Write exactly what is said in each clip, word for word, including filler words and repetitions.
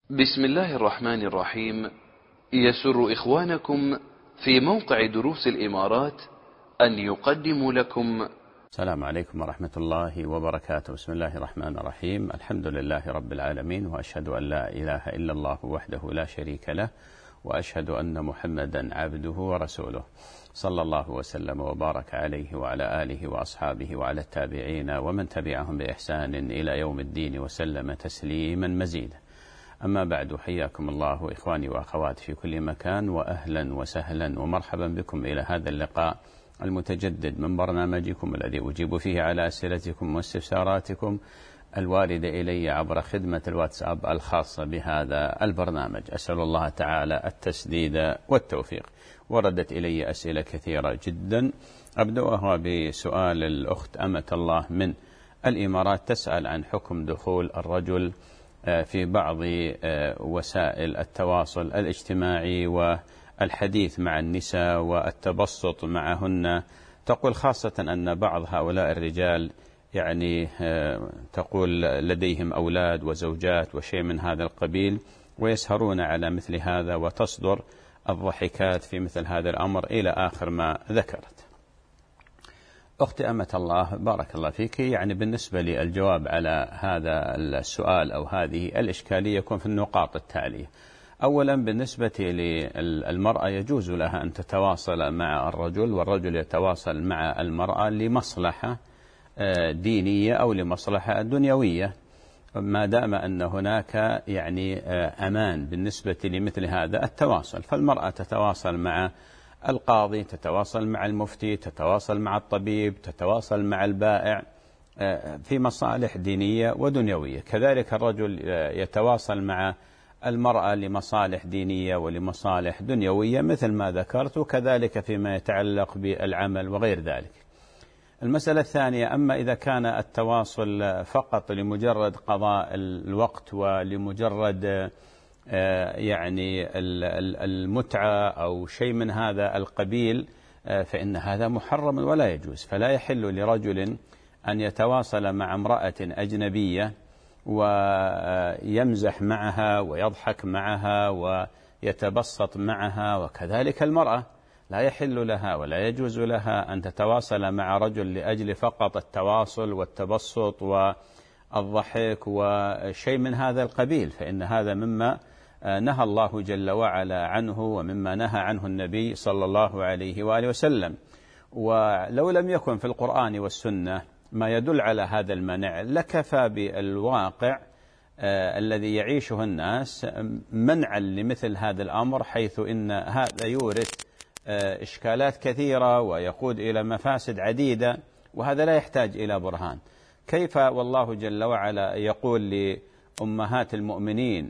بسم الله الرحمن الرحيم. يسر إخوانكم في موقع دروس الإمارات أن يقدموا لكم. السلام عليكم ورحمة الله وبركاته. بسم الله الرحمن الرحيم. الحمد لله رب العالمين، وأشهد أن لا إله إلا الله وحده لا شريك له، وأشهد أن محمدا عبده ورسوله، صلى الله وسلم وبارك عليه وعلى آله وأصحابه وعلى التابعين ومن تبعهم بإحسان إلى يوم الدين وسلم تسليما مزيدا. أما بعد، حياكم الله إخواني وأخواتي في كل مكان، وأهلا وسهلا ومرحبا بكم إلى هذا اللقاء المتجدد من برنامجكم الذي أجيب فيه على أسئلتكم واستفساراتكم الواردة إلي عبر خدمة الواتساب الخاصة بهذا البرنامج. أسأل الله تعالى التسديد والتوفيق. وردت إلي أسئلة كثيرة جدا، أبدأها بسؤال الأخت أمة الله من الإمارات، تسأل عن حكم دخول الرجل في بعض وسائل التواصل الاجتماعي والحديث مع النساء والتبسط معهن. تقول خاصة أن بعض هؤلاء الرجال يعني تقول لديهم أولاد وزوجات وشيء من هذا القبيل، ويسهرون على مثل هذا، وتصدر الضحكات في مثل هذا الأمر إلى آخر ما ذكرت. أختي أمة الله، بارك الله فيك. يعني بالنسبة للجواب على هذا السؤال أو هذه الإشكالية يكون في النقاط التالية. أولا، بالنسبة للمرأة يجوز لها أن تتواصل مع الرجل، والرجل يتواصل مع المرأة لمصلحة دينية أو لمصلحة دنيوية، ما دام أن هناك يعني أمان بالنسبة لمثل هذا التواصل. فالمرأة تتواصل مع القاضي، تتواصل مع المفتي، تتواصل مع الطبيب، تتواصل مع البائع في مصالح دينية ودنيوية. كذلك الرجل يتواصل مع المرأة لمصالح دينية ولمصالح دنيوية مثل ما ذكرت، وكذلك فيما يتعلق بالعمل وغير ذلك. المسألة الثانية، أما إذا كان التواصل فقط لمجرد قضاء الوقت ولمجرد يعني المتعة أو شيء من هذا القبيل، فإن هذا محرم ولا يجوز. فلا يحل لرجل أن يتواصل مع امرأة أجنبية ويمزح معها ويضحك معها ويتبسط معها، وكذلك المرأة لا يحل لها ولا يجوز لها أن تتواصل مع رجل لأجل فقط التواصل والتبسط والضحك وشيء من هذا القبيل، فإن هذا مما نهى الله جل وعلا عنه، ومما نهى عنه النبي صلى الله عليه وآله وسلم. ولو لم يكن في القرآن والسنة ما يدل على هذا المنع لكفى بالواقع آه الذي يعيشه الناس منعا لمثل هذا الأمر، حيث إن هذا يورث آه إشكالات كثيرة ويقود إلى مفاسد عديدة، وهذا لا يحتاج إلى برهان. كيف والله جل وعلا يقول لأمهات المؤمنين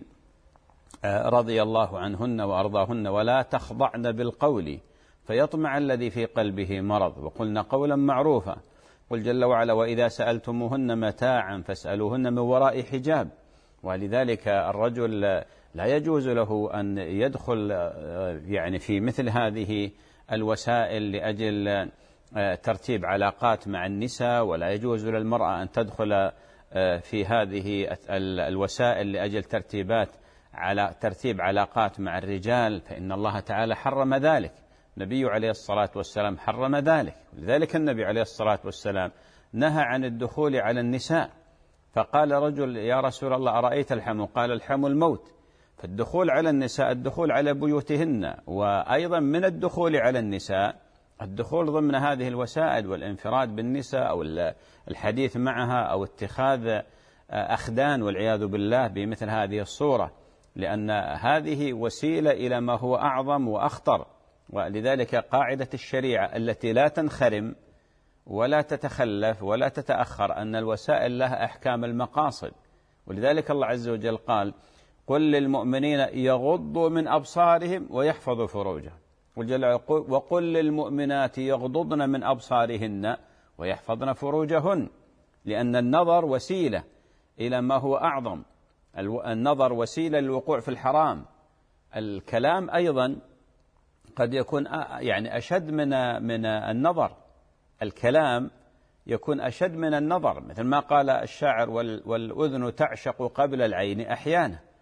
رضي الله عنهن وأرضاهن: ولا تخضعن بالقول فيطمع الذي في قلبه مرض وقلن قولا معروفا. قل جل وعلا: وإذا سألتموهن متاعا فاسألوهن من وراء حجاب. ولذلك الرجل لا يجوز له أن يدخل يعني في مثل هذه الوسائل لأجل ترتيب علاقات مع النساء، ولا يجوز للمرأة أن تدخل في هذه الوسائل لأجل ترتيبات على ترتيب علاقات مع الرجال، فإن الله تعالى حرم ذلك. النبي عليه الصلاة والسلام حرم ذلك. لذلك النبي عليه الصلاة والسلام نهى عن الدخول على النساء. فقال رجل: يا رسول الله، أرأيت الحم؟ قال: الحم الموت. فالدخول على النساء الدخول على بيوتهن، وأيضا من الدخول على النساء الدخول ضمن هذه الوسائل والانفراد بالنساء أو الحديث معها أو اتخاذ أخدان والعياذ بالله بمثل هذه الصورة، لأن هذه وسيلة إلى ما هو أعظم وأخطر. ولذلك قاعدة الشريعة التي لا تنخرم ولا تتخلف ولا تتأخر أن الوسائل لها أحكام المقاصد. ولذلك الله عز وجل قال: قل للمؤمنين يغضوا من أبصارهم ويحفظوا فروجهم، وقل للمؤمنات يغضضن من أبصارهن ويحفظن فروجهن، لأن النظر وسيلة إلى ما هو أعظم. النظر وسيلة للوقوع في الحرام. الكلام أيضا قد يكون يعني أشد من من النظر. الكلام يكون أشد من النظر، مثل ما قال الشاعر: والأذن تعشق قبل العين أحيانا.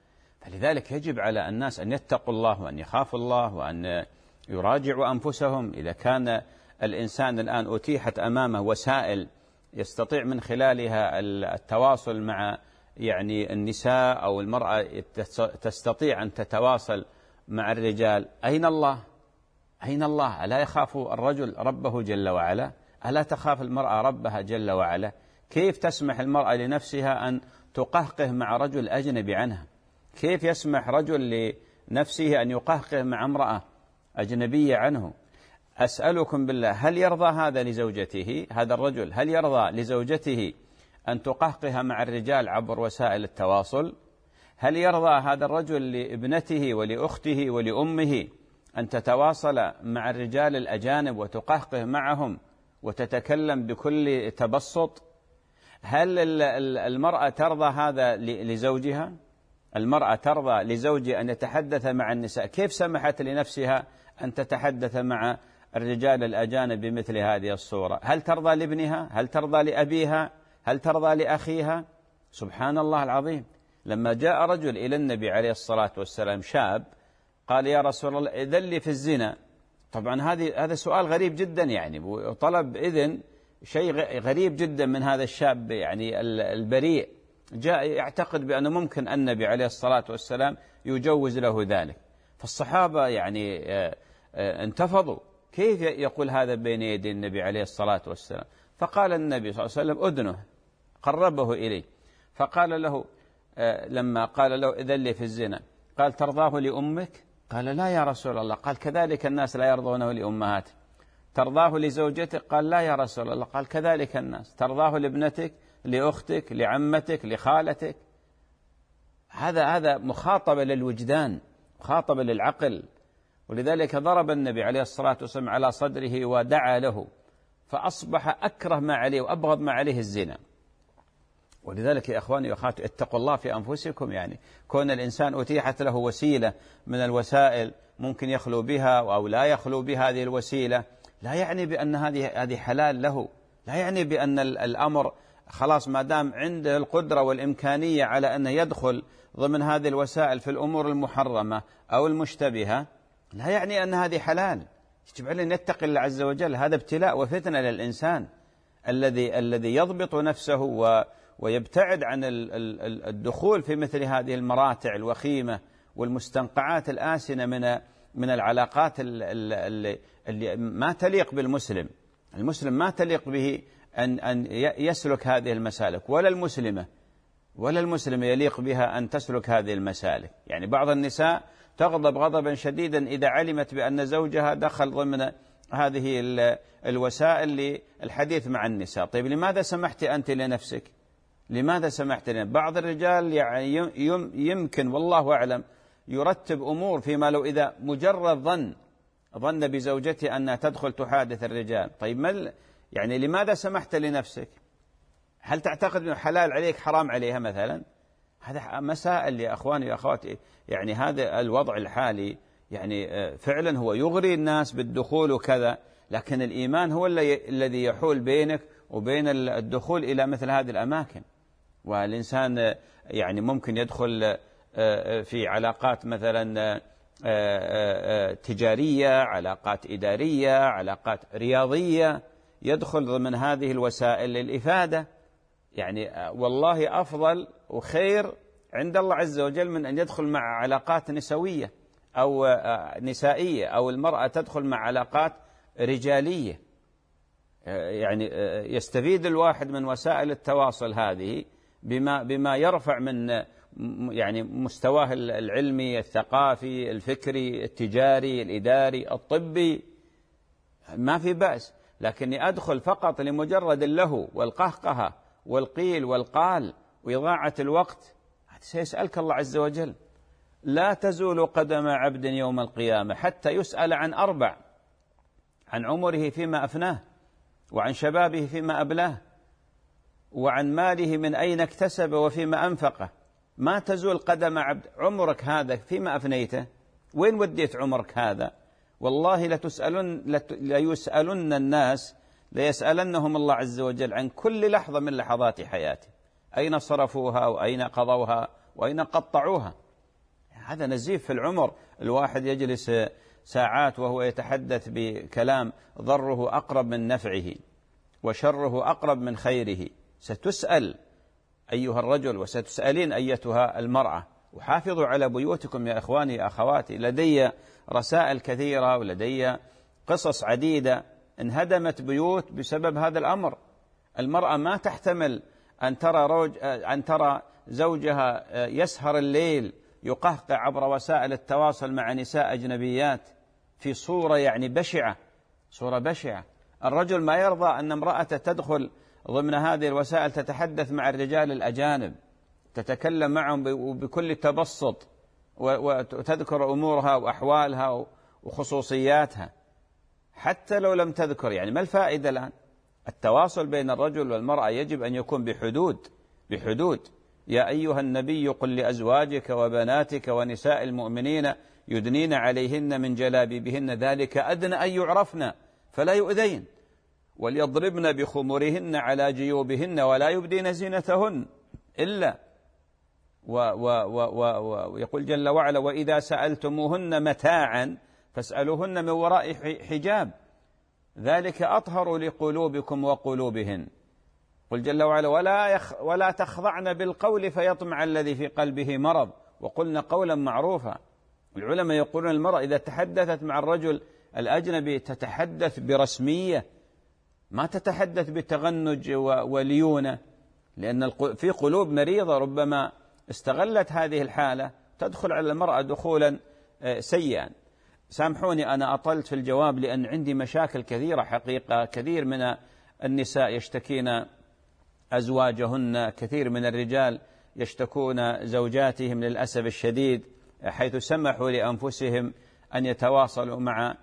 فلذلك يجب على الناس أن يتقوا الله وأن يخافوا الله وأن يراجعوا أنفسهم. إذا كان الإنسان الآن أتيحت أمامه وسائل يستطيع من خلالها التواصل مع يعني النساء أو المرأة تستطيع أن تتواصل مع الرجال، أين الله؟ أين الله؟ ألا يخاف الرجل ربه جل وعلا؟ ألا تخاف المرأة ربها جل وعلا؟ كيف تسمح المرأة لنفسها أن تقهقه مع رجل أجنبي عنها؟ كيف يسمح رجل لنفسه أن يقهقه مع امرأة أجنبية عنه؟ أسألكم بالله، هل يرضى هذا لزوجته؟ هذا الرجل هل يرضى لزوجته أن تقهقها مع الرجال عبر وسائل التواصل؟ هل يرضى هذا الرجل لابنته ولأخته ولأمه أن تتواصل مع الرجال الأجانب وتقهقه معهم وتتكلم بكل تبسط؟ هل المرأة ترضى هذا لزوجها؟ المرأة ترضى لزوجها أن يتحدث مع النساء؟ كيف سمحت لنفسها أن تتحدث مع الرجال الأجانب بمثل هذه الصورة؟ هل ترضى لابنها؟ هل ترضى لأبيها؟ هل ترضى لأخيها؟ سبحان الله العظيم. لما جاء رجل إلى النبي عليه الصلاة والسلام شاب قال يا رسول الله إذن لي في الزنا. طبعا هذه هذا سؤال غريب جدا، يعني وطلب إذن شيء غريب جدا من هذا الشاب يعني البريء، جاء يعتقد بأنه ممكن النبي عليه الصلاة والسلام يجوز له ذلك. فالصحابة يعني انتفضوا، كيف يقول هذا بين يدي النبي عليه الصلاة والسلام؟ فقال النبي صلى الله عليه وسلم أدنه، قربه إليه، فقال له لما قال له إذن لي في الزنا قال ترضاه لأمك؟ قال لا يا رسول الله. قال كذلك الناس لا يرضونه لأمهاتهم. ترضاه لزوجتك؟ قال لا يا رسول الله. قال كذلك الناس. ترضاه لابنتك، لأختك، لعمتك، لخالتك؟ هذا هذا مخاطبة للوجدان، مخاطبة للعقل. ولذلك ضرب النبي عليه الصلاة والسلام على صدره ودعا له، فأصبح أكره ما عليه وأبغض ما عليه الزنا. ولذلك يا أخواني وأخواتي اتقوا الله في أنفسكم. يعني كون الإنسان أتيحت له وسيلة من الوسائل ممكن يخلو بها أو لا يخلو بهذه الوسيلة، لا يعني بأن هذه هذه حلال له، لا يعني بأن الأمر خلاص ما دام عنده القدرة والإمكانية على أن يدخل ضمن هذه الوسائل في الأمور المحرمة أو المشتبهة، لا يعني أن هذه حلال. يجب علينا أن نتقي الله عز وجل. هذا ابتلاء وفتنة للإنسان الذي الذي يضبط نفسه و ويبتعد عن الدخول في مثل هذه المراتع الوخيمة والمستنقعات الآسنة من من العلاقات اللي ما تليق بالمسلم. المسلم ما تليق به أن أن يسلك هذه المسالك، ولا المسلمة ولا المسلمة يليق بها أن تسلك هذه المسالك. يعني بعض النساء تغضب غضبا شديدا إذا علمت بأن زوجها دخل ضمن هذه الوسائل للحديث مع النساء. طيب لماذا سمحت أنت لنفسك؟ لماذا سمحت لنا؟ بعض الرجال يعني يمكن والله أعلم يرتب أمور فيما لو إذا مجرد ظن ظن بزوجته أنها تدخل تحادث الرجال. طيب ما يعني لماذا سمحت لنفسك؟ هل تعتقد أنه حلال عليك حرام عليها مثلا؟ هذا مسائل يا أخواني وأخواتي. يعني هذا الوضع الحالي يعني فعلا هو يغري الناس بالدخول وكذا، لكن الإيمان هو الذي يحول بينك وبين الدخول إلى مثل هذه الأماكن. والإنسان يعني ممكن يدخل في علاقات مثلا تجارية، علاقات إدارية، علاقات رياضية، يدخل ضمن هذه الوسائل للإفادة. يعني والله أفضل وخير عند الله عز وجل من أن يدخل مع علاقات نسوية أو نسائية، أو المرأة تدخل مع علاقات رجالية. يعني يستفيد الواحد من وسائل التواصل هذه بما بما يرفع من يعني مستواه العلمي، الثقافي، الفكري، التجاري، الإداري، الطبي، ما في بأس. لكني أدخل فقط لمجرد اللهو والقهقهة والقيل والقال وإضاعة الوقت، سيسألك الله عز وجل. لا تزول قدم عبد يوم القيامة حتى يسأل عن أربع: عن عمره فيما أفناه، وعن شبابه فيما أبلاه، وعن ماله من أين اكتسب وفيما أنفقه. ما تزول قدم عبد. عمرك هذا فيما أفنيته؟ وين وديت عمرك هذا؟ والله لتسألن ليسألن الناس ليسألنهم الله عز وجل عن كل لحظة من لحظات حياته، أين صرفوها وأين قضوها وأين قطعوها. هذا نزيف في العمر. الواحد يجلس ساعات وهو يتحدث بكلام ضره أقرب من نفعه وشره أقرب من خيره. ستسأل أيها الرجل وستسألين أيتها المرأة. وحافظوا على بيوتكم يا إخواني يا أخواتي. لدي رسائل كثيرة ولدي قصص عديدة انهدمت بيوت بسبب هذا الأمر. المرأة ما تحتمل أن ترى, روج أن ترى زوجها يسهر الليل يقهقع عبر وسائل التواصل مع نساء أجنبيات في صورة يعني بشعة، صورة بشعة. الرجل ما يرضى أن امرأته تدخل ضمن هذه الوسائل تتحدث مع الرجال الأجانب، تتكلم معهم بكل تبسط وتذكر أمورها وأحوالها وخصوصياتها حتى لو لم تذكر. يعني ما الفائدة الآن؟ التواصل بين الرجل والمرأة يجب أن يكون بحدود بحدود. يا أيها النبي قل لأزواجك وبناتك ونساء المؤمنين يدنين عليهن من جلابيبهن ذلك أدنى أن يعرفن فلا يؤذين وليضربن بخمرهن على جيوبهن ولا يبدين زينتهن إلا ويقول جل وعلا وإذا سألتموهن متاعا فاسألوهن من وراء حجاب ذلك أطهر لقلوبكم وقلوبهن. قل جل وعلا ولا, يخ ولا تخضعن بالقول فيطمع الذي في قلبه مرض وقلن قولا معروفا. العلماء يقولون المرأة إذا تحدثت مع الرجل الأجنبي تتحدث برسمية، ما تتحدث بتغنج وليونة، لأن في قلوب مريضة ربما استغلت هذه الحالة تدخل على المرأة دخولا سيئا. سامحوني أنا أطلت في الجواب لأن عندي مشاكل كثيرة حقيقة. كثير من النساء يشتكين أزواجهن، كثير من الرجال يشتكون زوجاتهم للأسف الشديد حيث سمحوا لأنفسهم أن يتواصلوا مع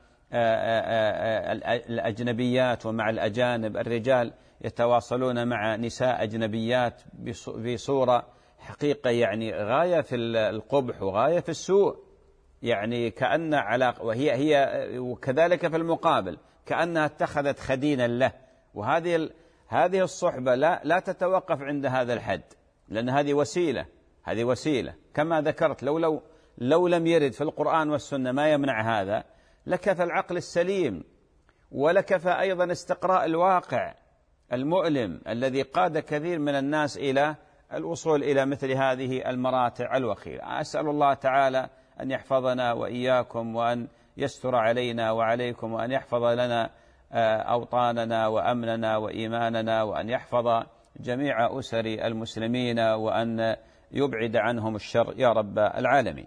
الأجنبيات ومع الأجانب. الرجال يتواصلون مع نساء أجنبيات بصورة حقيقة يعني غاية في القبح وغاية في السوء، يعني كأن علاقة وهي هي وكذلك في المقابل كأنها اتخذت خدينا له. وهذه هذه الصحبة لا لا تتوقف عند هذا الحد، لأن هذه وسيلة هذه وسيلة كما ذكرت. لو لو لو لم يرد في القرآن والسنة ما يمنع هذا لكفى العقل السليم ولكفى أيضا استقراء الواقع المؤلم الذي قاد كثير من الناس إلى الوصول إلى مثل هذه المراتع الوخيمة. أسأل الله تعالى أن يحفظنا وإياكم وأن يستر علينا وعليكم وأن يحفظ لنا أوطاننا وأمننا وإيماننا وأن يحفظ جميع أسر المسلمين وأن يبعد عنهم الشر يا رب العالمين.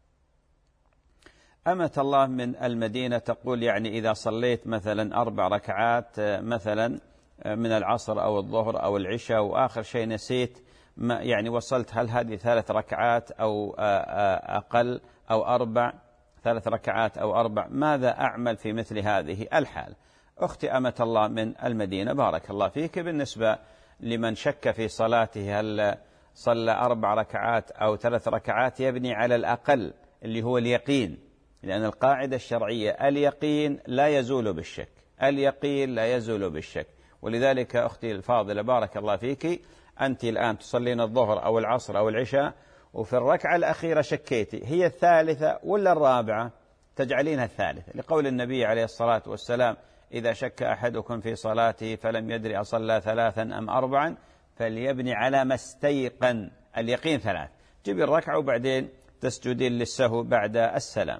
أمة الله من المدينة تقول يعني إذا صليت مثلا أربع ركعات مثلا من العصر أو الظهر أو العشاء وآخر شيء نسيت يعني وصلت، هل هذه ثلاث ركعات أو أقل أو أربع ثلاث ركعات أو أربع؟ ماذا أعمل في مثل هذه الحال؟ أختي أمة الله من المدينة بارك الله فيك، بالنسبة لمن شك في صلاته هل صلى أربع ركعات أو ثلاث ركعات يبني على الأقل اللي هو اليقين، لأن القاعدة الشرعية اليقين لا يزول بالشك، اليقين لا يزول بالشك. ولذلك أختي الفاضلة بارك الله فيك أنت الآن تصلين الظهر أو العصر أو العشاء وفي الركعة الأخيرة شكيتي هي الثالثة ولا الرابعة، تجعلينها الثالثة لقول النبي عليه الصلاة والسلام إذا شك أحدكم في صلاته فلم يدري أصلى ثلاثا أم أربعا فليبني على ما استيقن، اليقين ثلاث. جيب الركعة وبعدين تسجدين للسهو بعد السلام.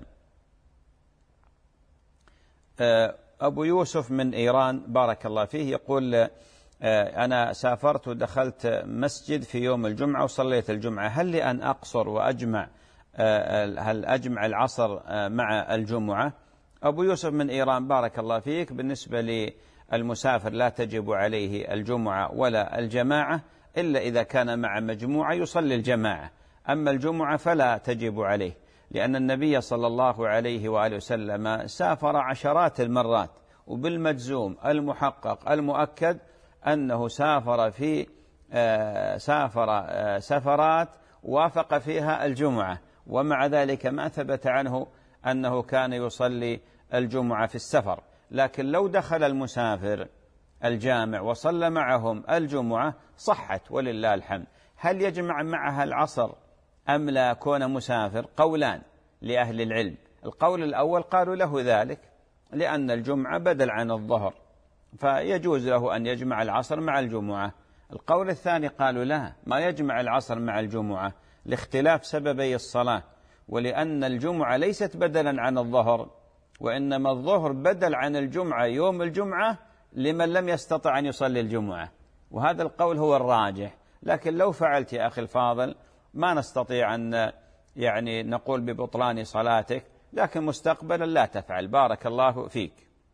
أبو يوسف من إيران بارك الله فيه يقول أنا سافرت ودخلت مسجد في يوم الجمعة وصليت الجمعة، هل لي أن أقصر وأجمع هل أجمع العصر مع الجمعة؟ أبو يوسف من إيران بارك الله فيك، بالنسبة للمسافر لا تجب عليه الجمعة ولا الجماعة إلا إذا كان مع مجموعة يصلي الجماعة، أما الجمعة فلا تجب عليه، لأن النبي صلى الله عليه وآله وسلم سافر عشرات المرات، وبالمجزوم المحقق المؤكد أنه سافر في سافر سفرات وافق فيها الجمعة، ومع ذلك ما ثبت عنه أنه كان يصلي الجمعة في السفر. لكن لو دخل المسافر الجامع وصلى معهم الجمعة صحت ولله الحمد. هل يجمع معها العصر أم لا كون مسافر؟ قولان لأهل العلم. القول الأول قالوا له ذلك لأن الجمعة بدل عن الظهر، فيجوز له أن يجمع العصر مع الجمعة. القول الثاني قالوا لا، ما يجمع العصر مع الجمعة لاختلاف سببي الصلاة، ولأن الجمعة ليست بدلا عن الظهر، وإنما الظهر بدل عن الجمعة يوم الجمعة لمن لم يستطع أن يصلي الجمعة، وهذا القول هو الراجح. لكن لو فعلت يا أخي الفاضل ما نستطيع أن يعني نقول ببطلان صلاتك، لكن مستقبلا لا تفعل. بارك الله فيك.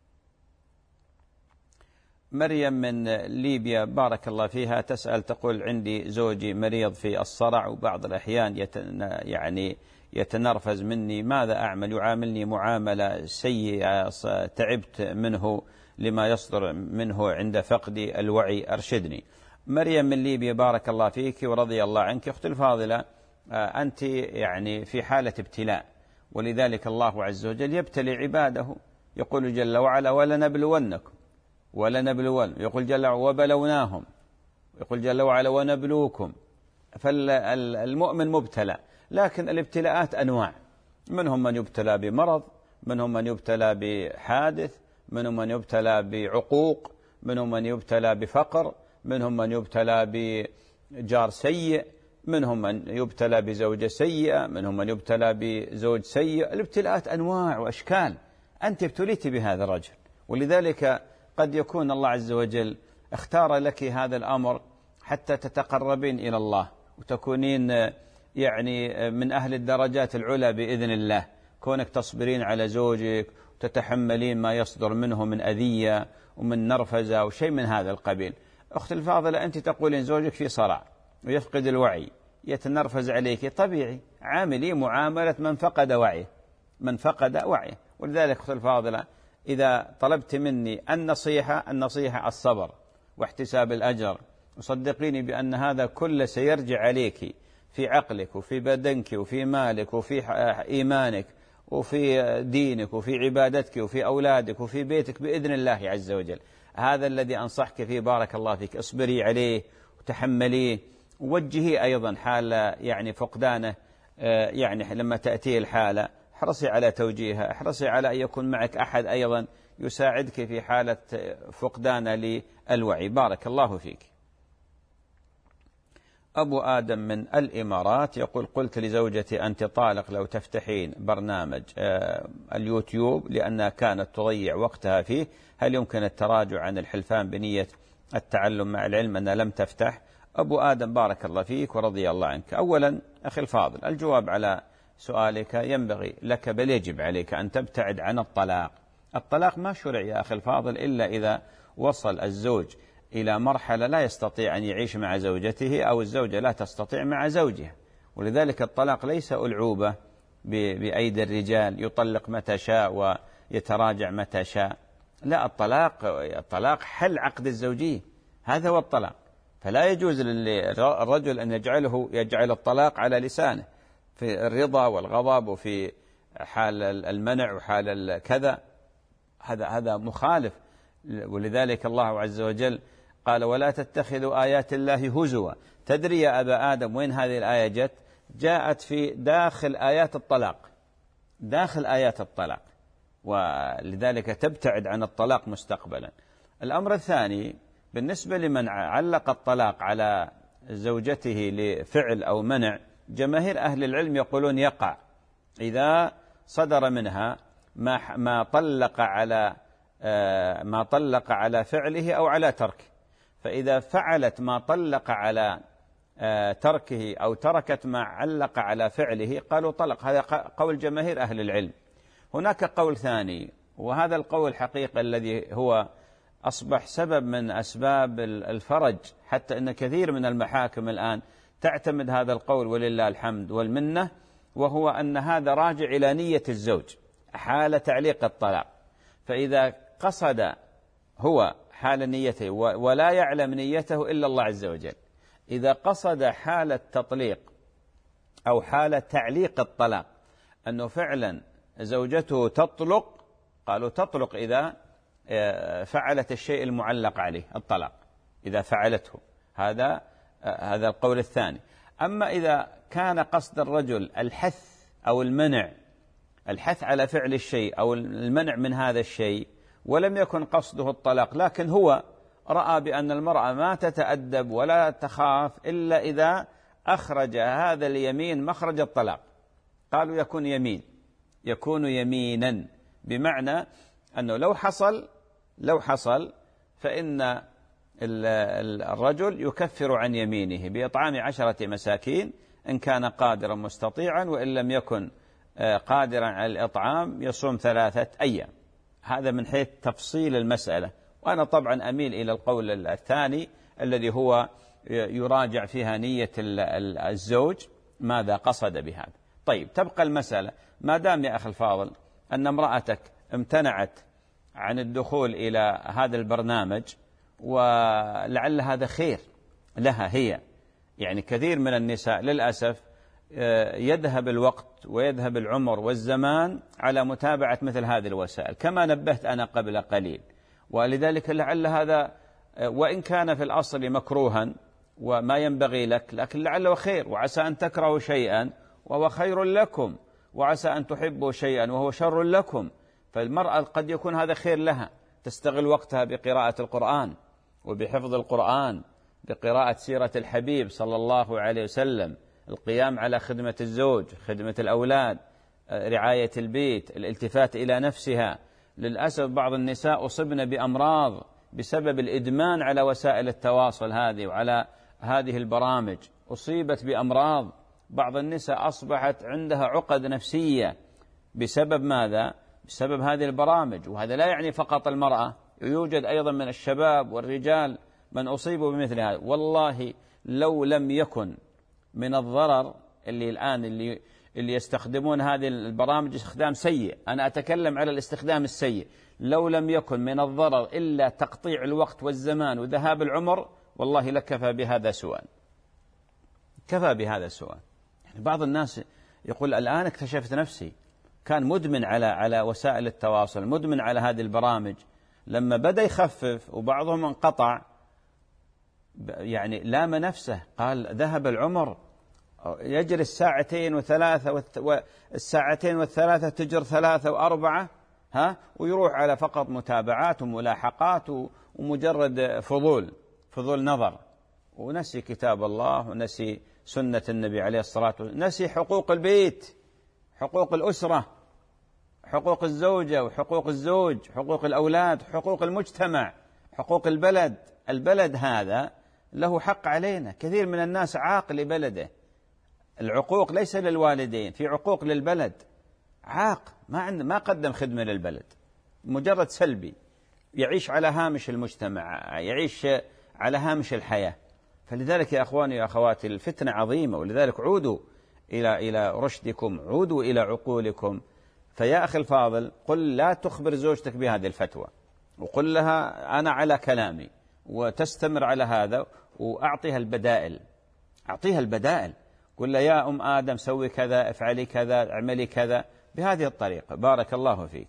مريم من ليبيا بارك الله فيها تسأل تقول: عندي زوجي مريض في الصرع وبعض الأحيان يتن يعني يتنرفز مني، ماذا أعمل؟ يعاملني معاملة سيئة، تعبت منه لما يصدر منه عند فقد الوعي، أرشدني. مريم من ليبيا بارك الله فيك ورضي الله عنك. أختي الفاضلة، أنت يعني في حالة ابتلاء، ولذلك الله عز وجل يبتلي عباده. يقول جل وعلا: ولنبلونكم ولنبلون، يقول جل وعلا: وبلوناهم، يقول جل وعلا: ونبلوكم. فالمؤمن مبتلى، لكن الابتلاءات أنواع، منهم من يبتلى بمرض، منهم من يبتلى بحادث، منهم من يبتلى بعقوق، منهم من يبتلى بفقر، منهم من يبتلى بجار سيء، منهم من يبتلى بزوجة سيئة، منهم من يبتلى بزوج سيء. الابتلاءات أنواع وأشكال. أنت ابتليت بهذا الرجل، ولذلك قد يكون الله عز وجل اختار لك هذا الأمر حتى تتقربين إلى الله وتكونين يعني من أهل الدرجات العلى بإذن الله، كونك تصبرين على زوجك وتتحملين ما يصدر منه من أذية ومن نرفزة وشيء من هذا القبيل. أخت الفاضلة، أنت تقولين زوجك في صرع ويفقد الوعي، يتنرفز عليك، طبيعي، عاملي معاملة من فقد وعيه، من فقد وعيه. ولذلك أخت الفاضلة، إذا طلبت مني النصيحة، النصيحة الصبر واحتساب الأجر، وصدقيني بأن هذا كله سيرجع عليك في عقلك وفي بدنك وفي مالك وفي إيمانك وفي دينك وفي عبادتك وفي أولادك وفي بيتك بإذن الله عز وجل. هذا الذي أنصحك فيه. بارك الله فيك. اصبري عليه وتحمليه، ووجهي أيضا حال يعني فقدانه، يعني لما تأتي الحالة احرصي على توجيهها، احرصي على أن يكون معك أحد أيضا يساعدك في حالة فقدان للوعي. بارك الله فيك. أبو آدم من الإمارات يقول: قلت لزوجتي: أنت طالق لو تفتحين برنامج اليوتيوب لأنها كانت تضيع وقتها فيه، هل يمكن التراجع عن الحلفان بنية التعلم مع العلم أنها لم تفتح؟ أبو آدم بارك الله فيك ورضي الله عنك. أولا أخي الفاضل، الجواب على سؤالك: ينبغي لك بل يجب عليك أن تبتعد عن الطلاق. الطلاق ما شرع يا أخي الفاضل إلا إذا وصل الزوج إلى مرحلة لا يستطيع أن يعيش مع زوجته، أو الزوجة لا تستطيع مع زوجها. ولذلك الطلاق ليس ألعوبة بأيدي الرجال يطلق متى شاء ويتراجع متى شاء. لا، الطلاق الطلاق حل عقد الزوجية، هذا هو الطلاق. فلا يجوز للرجل أن يجعله يجعل الطلاق على لسانه في الرضا والغضب وفي حال المنع وحال الكذا، هذا هذا مخالف. ولذلك الله عز وجل قال: ولا تتخذوا آيات الله هزوا. تدري يا أبا آدم وين هذه الآية جت؟ جاءت في داخل آيات الطلاق، داخل آيات الطلاق، ولذلك تبتعد عن الطلاق مستقبلا. الأمر الثاني، بالنسبة لمن علق الطلاق على زوجته لفعل أو منع، جماهير أهل العلم يقولون يقع إذا صدر منها ما ما طلق على ما طلق على فعله أو على تركه. فإذا فعلت ما طلق على تركه أو تركت ما علق على فعله قالوا طلق. هذا قول جماهير أهل العلم. هناك قول ثاني، وهذا القول حقيقة الذي هو أصبح سبب من أسباب الفرج، حتى أن كثير من المحاكم الآن تعتمد هذا القول ولله الحمد والمنة، وهو أن هذا راجع إلى نية الزوج حال تعليق الطلاق. فإذا قصد هو حال نيته ولا يعلم نيته إلا الله عز وجل، إذا قصد حال التطليق أو حال تعليق الطلاق أنه فعلا زوجته تطلق، قالوا تطلق إذا فعلت الشيء المعلق عليه الطلاق، إذا فعلته. هذا هذا القول الثاني. أما إذا كان قصد الرجل الحث أو المنع، الحث على فعل الشيء أو المنع من هذا الشيء، ولم يكن قصده الطلاق، لكن هو رأى بأن المرأة ما تتأدب ولا تخاف إلا إذا أخرج هذا اليمين مخرج الطلاق، قالوا يكون يمين، يكون يمينا، بمعنى أنه لو حصل لو حصل فإن الرجل يكفر عن يمينه بإطعام عشرة مساكين إن كان قادرا مستطيعا، وإن لم يكن قادرا على الإطعام يصوم ثلاثة أيام. هذا من حيث تفصيل المسألة، وأنا طبعا أميل إلى القول الثاني الذي هو يراجع فيها نية الزوج ماذا قصد بهذا. طيب، تبقى المسألة ما دام يا أخي الفاضل أن امرأتك امتنعت عن الدخول إلى هذا البرنامج، ولعل هذا خير لها هي، يعني كثير من النساء للأسف يذهب الوقت ويذهب العمر والزمان على متابعة مثل هذه الوسائل، كما نبهت أنا قبل قليل. ولذلك لعل هذا وإن كان في الأصل مكروها وما ينبغي لك، لكن لعله خير، وعسى أن تكرهوا شيئا وهو خير لكم، وعسى أن تحبوا شيئا وهو شر لكم. فالمرأة قد يكون هذا خير لها، تستغل وقتها بقراءة القرآن وبحفظ القرآن، بقراءة سيرة الحبيب صلى الله عليه وسلم، القيام على خدمة الزوج، خدمة الأولاد، رعاية البيت، الالتفات إلى نفسها. للأسف بعض النساء أصبن بأمراض بسبب الإدمان على وسائل التواصل هذه وعلى هذه البرامج، أصيبت بأمراض. بعض النساء أصبحت عندها عقد نفسية بسبب ماذا؟ بسبب هذه البرامج. وهذا لا يعني فقط المرأة، يوجد أيضا من الشباب والرجال من أصيبوا بمثل هذا. والله لو لم يكن من الضرر اللي الآن اللي اللي يستخدمون هذه البرامج استخدام سيء، أنا أتكلم على الاستخدام السيء، لو لم يكن من الضرر إلا تقطيع الوقت والزمان وذهاب العمر، والله لكفى بهذا سوءا، كفى بهذا سوءا. يعني بعض الناس يقول الآن اكتشفت نفسي، كان مدمن على على وسائل التواصل، مدمن على هذه البرامج، لما بدأ يخفف وبعضهم انقطع يعني لام نفسه، قال ذهب العمر، يجلس ساعتين وثلاثة، والساعتين والثلاثة تجر ثلاثة وأربعة، ها، ويروح على فقط متابعات وملاحقات ومجرد فضول فضول نظر، ونسي كتاب الله ونسي سنة النبي عليه الصلاة والسلام، نسي حقوق البيت، حقوق الأسرة، حقوق الزوجة وحقوق الزوج، حقوق الأولاد، حقوق المجتمع، حقوق البلد. البلد هذا له حق علينا، كثير من الناس عاق لبلده. العقوق ليس للوالدين، في عقوق للبلد، عاق ما عنده ما قدم خدمة للبلد، مجرد سلبي، يعيش على هامش المجتمع، يعيش على هامش الحياة. فلذلك يا أخواني يا أخواتي الفتنة عظيمة، ولذلك عودوا إلى إلى رشدكم، عودوا إلى عقولكم. فيا أخي الفاضل، قل لا تخبر زوجتك بهذه الفتوى، وقل لها أنا على كلامي، وتستمر على هذا، وأعطيها البدائل، أعطيها البدائل، قل لها يا أم آدم سوي كذا، افعلي كذا، اعملي كذا، بهذه الطريقة. بارك الله فيك.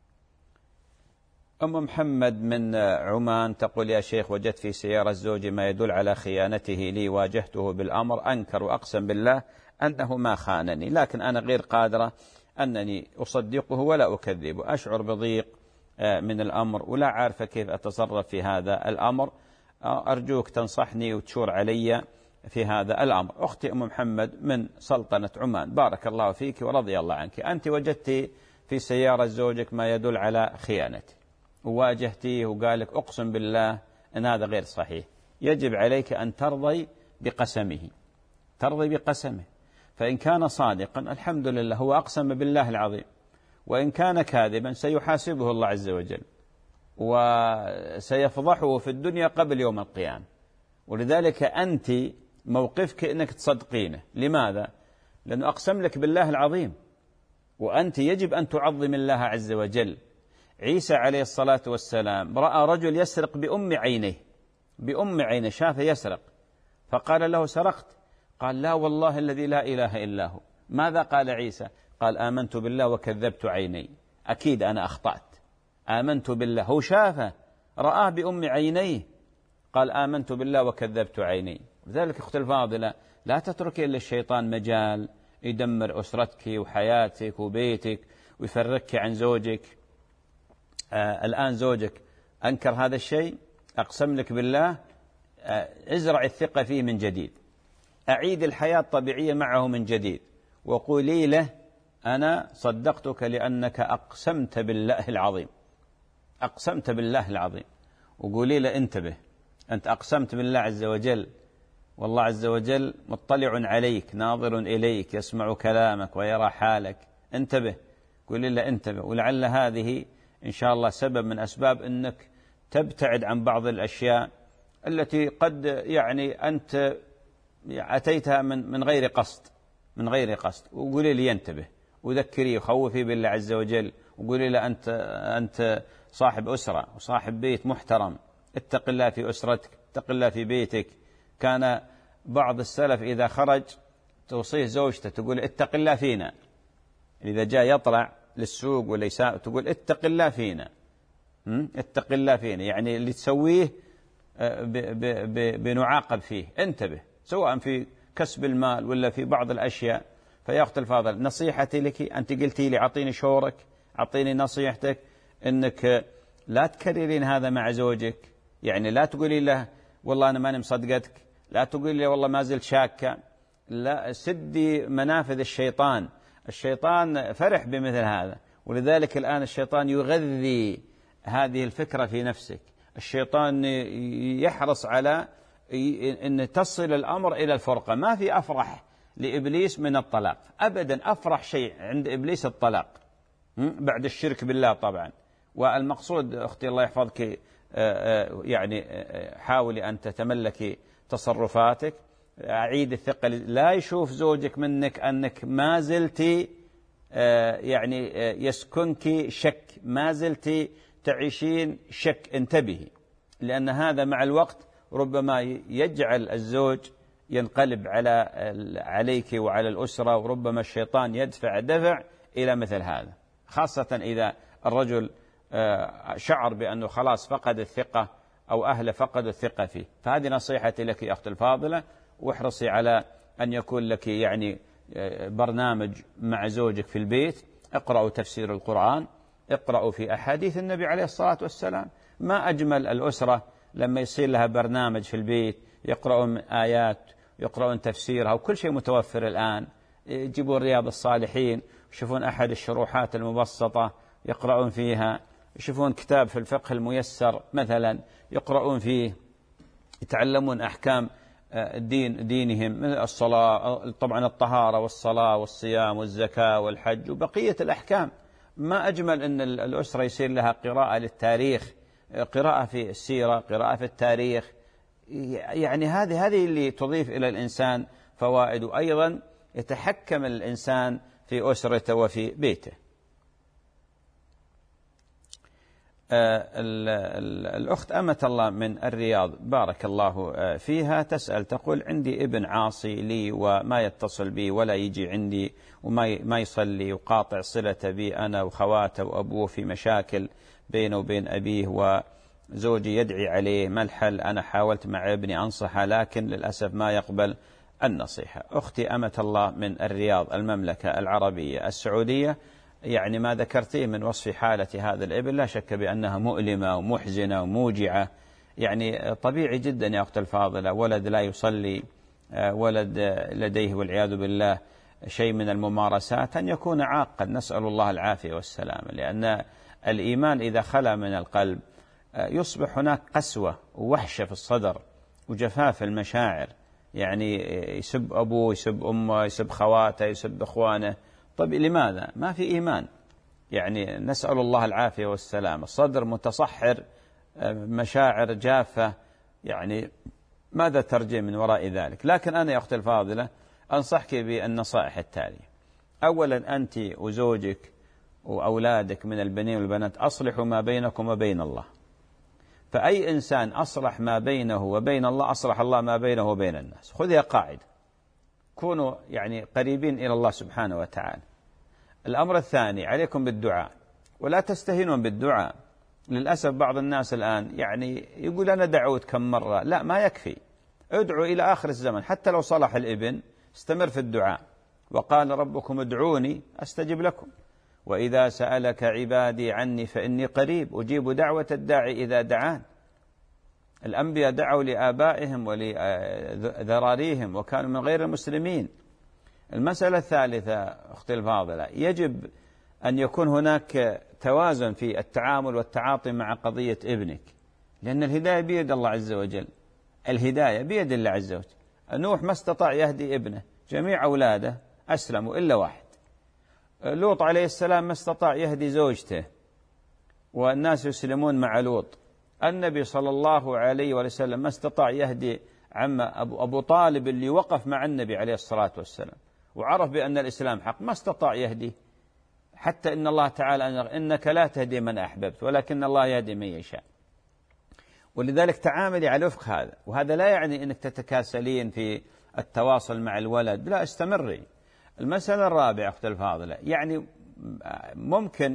أم محمد من عمان تقول يا شيخ، وجدت في سيارة زوجي ما يدل على خيانته لي، واجهته بالأمر، أنكر وأقسم بالله أنه ما خانني، لكن أنا غير قادرة أنني أصدقه ولا أكذبه، أشعر بضيق من الأمر ولا عارفة كيف أتصرف في هذا الأمر، أرجوك تنصحني وتشور علي في هذا الأمر. أختي أم محمد من سلطنة عمان، بارك الله فيك ورضي الله عنك، أنت وجدت في سيارة زوجك ما يدل على خيانته، وواجهتيه وقالك أقسم بالله أن هذا غير صحيح، يجب عليك أن ترضي بقسمه، ترضي بقسمه، فإن كان صادقا الحمد لله، هو أقسم بالله العظيم، وإن كان كاذبا سيحاسبه الله عز وجل وسيفضحه في الدنيا قبل يوم القيامة. ولذلك أنت موقفك أنك تصدقينه. لماذا؟ لأنه أقسم لك بالله العظيم، وأنت يجب أن تعظم الله عز وجل. عيسى عليه الصلاة والسلام رأى رجل يسرق بأم عينيه، بأم عينه شافه يسرق، فقال له سرقت؟ قال لا والله الذي لا إله إلا هو. ماذا قال عيسى؟ قال آمنت بالله وكذبت عيني، أكيد أنا أخطأت، آمنت بالله، هو شافه رآه بأم عينيه، قال آمنت بالله وكذبت عيني. لذلك أختي الفاضلة لا تتركي للشيطان مجال يدمر أسرتك وحياتك وبيتك ويفرقك عن زوجك. آه الآن زوجك أنكر هذا الشيء، أقسم لك بالله آه ازرع الثقة فيه من جديد، أعيد الحياة الطبيعية معه من جديد، وقولي له أنا صدقتك لأنك أقسمت بالله العظيم، أقسمت بالله العظيم. وقولي له انتبه، أنت أقسمت بالله عز وجل، والله عز وجل مطلع عليك ناظر إليك يسمع كلامك ويرى حالك، انتبه. قولي له انتبه. ولعل هذه إن شاء الله سبب من أسباب أنك تبتعد عن بعض الأشياء التي قد يعني أنت أتيتها من من غير قصد من غير قصد. وقولي لي ينتبه، وذكريه وخوفي بالله عز وجل، وقولي له أنت أنت صاحب أسرة وصاحب بيت محترم، اتق الله في أسرتك، اتق الله في بيتك. كان بعض السلف إذا خرج توصيه زوجته تقول اتق الله فينا، إذا جاء يطلع للسوق ولا يساء تقول اتق الله فينا، اتق الله فينا، يعني اللي تسويه بنعاقب فيه، انتبه، سواء في كسب المال ولا في بعض الأشياء. فيا أخت الفاضل نصيحتي لك، أنت قلتي لي أعطيني شورك، أعطيني نصيحتك، أنك لا تكررين هذا مع زوجك. يعني لا تقولي له والله أنا ماني مصدقتك، لا تقولي له والله ما زلت شاكة، لا، سدي منافذ الشيطان. الشيطان فرح بمثل هذا، ولذلك الآن الشيطان يغذي هذه الفكرة في نفسك. الشيطان يحرص على أن تصل الأمر إلى الفرقة. ما في أفرح لإبليس من الطلاق أبدا، أفرح شيء عند إبليس الطلاق بعد الشرك بالله طبعا. والمقصود أختي الله يحفظك يعني حاولي أن تتملكي تصرفاتك، أعيد الثقة، لا يشوف زوجك منك أنك ما زلتي يعني يسكنك شك، ما زلتي تعيشين شك، انتبهي، لأن هذا مع الوقت ربما يجعل الزوج ينقلب على عليك وعلى الأسرة، وربما الشيطان يدفع دفع إلى مثل هذا، خاصة إذا الرجل شعر بأنه خلاص فقد الثقة أو أهله فقدوا الثقة فيه. فهذه نصيحتي لك يا أخت الفاضلة، واحرصي على أن يكون لك يعني برنامج مع زوجك في البيت، اقرأوا تفسير القرآن، اقرأوا في أحاديث النبي عليه الصلاة والسلام. ما أجمل الأسرة لما يصير لها برنامج في البيت، يقرأون آيات، يقرأون تفسيرها، وكل شيء متوفر الآن. يجيبون رياض الصالحين، يشوفون أحد الشروحات المبسطة يقرأون فيها، يشوفون كتاب في الفقه الميسر مثلا يقرؤون فيه، يتعلمون أحكام الدين دينهم، الصلاة طبعا، الطهارة والصلاة والصيام والزكاة والحج وبقية الأحكام. ما أجمل أن الأسرة يصير لها قراءة للتاريخ، قراءة في السيرة، قراءة في التاريخ، يعني هذه هذه اللي تضيف إلى الإنسان فوائد، وأيضا يتحكم الإنسان في أسرته وفي بيته. الأخت أمة الله من الرياض بارك الله فيها تسأل تقول عندي ابن عاصي لي وما يتصل بي ولا يجي عندي وما ما يصلي وقاطع صلة بي أنا وخواته وأبوه، في مشاكل بينه وبين أبيه وزوجي يدعي عليه، ما الحل؟ أنا حاولت مع ابني أنصحه لكن للأسف ما يقبل النصيحة. أختي أمة الله من الرياض المملكة العربية السعودية، يعني ما ذكرتيه من وصف حالة هذا الابن لا شك بأنها مؤلمة ومحزنة وموجعة. يعني طبيعي جدا يا أخت الفاضلة، ولد لا يصلي، ولد لديه والعياذ بالله شيء من الممارسات، أن يكون عاقا، نسأل الله العافية والسلام. لأن الإيمان إذا خلا من القلب يصبح هناك قسوة ووحشة في الصدر وجفاف المشاعر، يعني يسب أبوه، يسب أمه، يسب خواته، يسب إخوانه. طيب لماذا؟ ما في إيمان، يعني نسأل الله العافية والسلام. الصدر متصحر، مشاعر جافة، يعني ماذا ترجي من وراء ذلك؟ لكن أنا يا أختي الفاضلة أنصحك بالنصائح التالية. أولا أنت وزوجك وأولادك من البنين والبنات أصلحوا ما بينكم وبين الله، فأي إنسان أصلح ما بينه وبين الله أصلح الله ما بينه وبين الناس. خذها قاعدة، كونوا يعني قريبين إلى الله سبحانه وتعالى. الأمر الثاني عليكم بالدعاء، ولا تستهينون بالدعاء. للأسف بعض الناس الآن يعني يقول أنا دعوت كم مرة، لا ما يكفي. ادعوا إلى آخر الزمن، حتى لو صلح الابن استمر في الدعاء. وقال ربكم ادعوني أستجب لكم، وإذا سألك عبادي عني فإني قريب أجيب دعوة الداعي إذا دعان. الأنبياء دعوا لآبائهم ولذراريهم وكانوا من غير المسلمين. المسألة الثالثة أختي الفاضلة، يجب أن يكون هناك توازن في التعامل والتعاطي مع قضية ابنك، لأن الهداية بيد الله عز وجل، الهداية بيد الله عز وجل. نوح ما استطاع يهدي ابنه، جميع أولاده أسلموا إلا واحد. لوط عليه السلام ما استطاع يهدي زوجته والناس يسلمون مع لوط. النبي صلى الله عليه وسلم ما استطاع يهدي عم أبو طالب اللي وقف مع النبي عليه الصلاة والسلام وعرف بأن الإسلام حق، ما استطاع يهدي. حتى إن الله تعالى إنك لا تهدي من أحببت ولكن الله يهدي من يشاء. ولذلك تعاملي على وفق هذا. وهذا لا يعني أنك تتكاسلين في التواصل مع الولد، لا، استمري. المسألة الرابعة أختي الفاضلة، يعني ممكن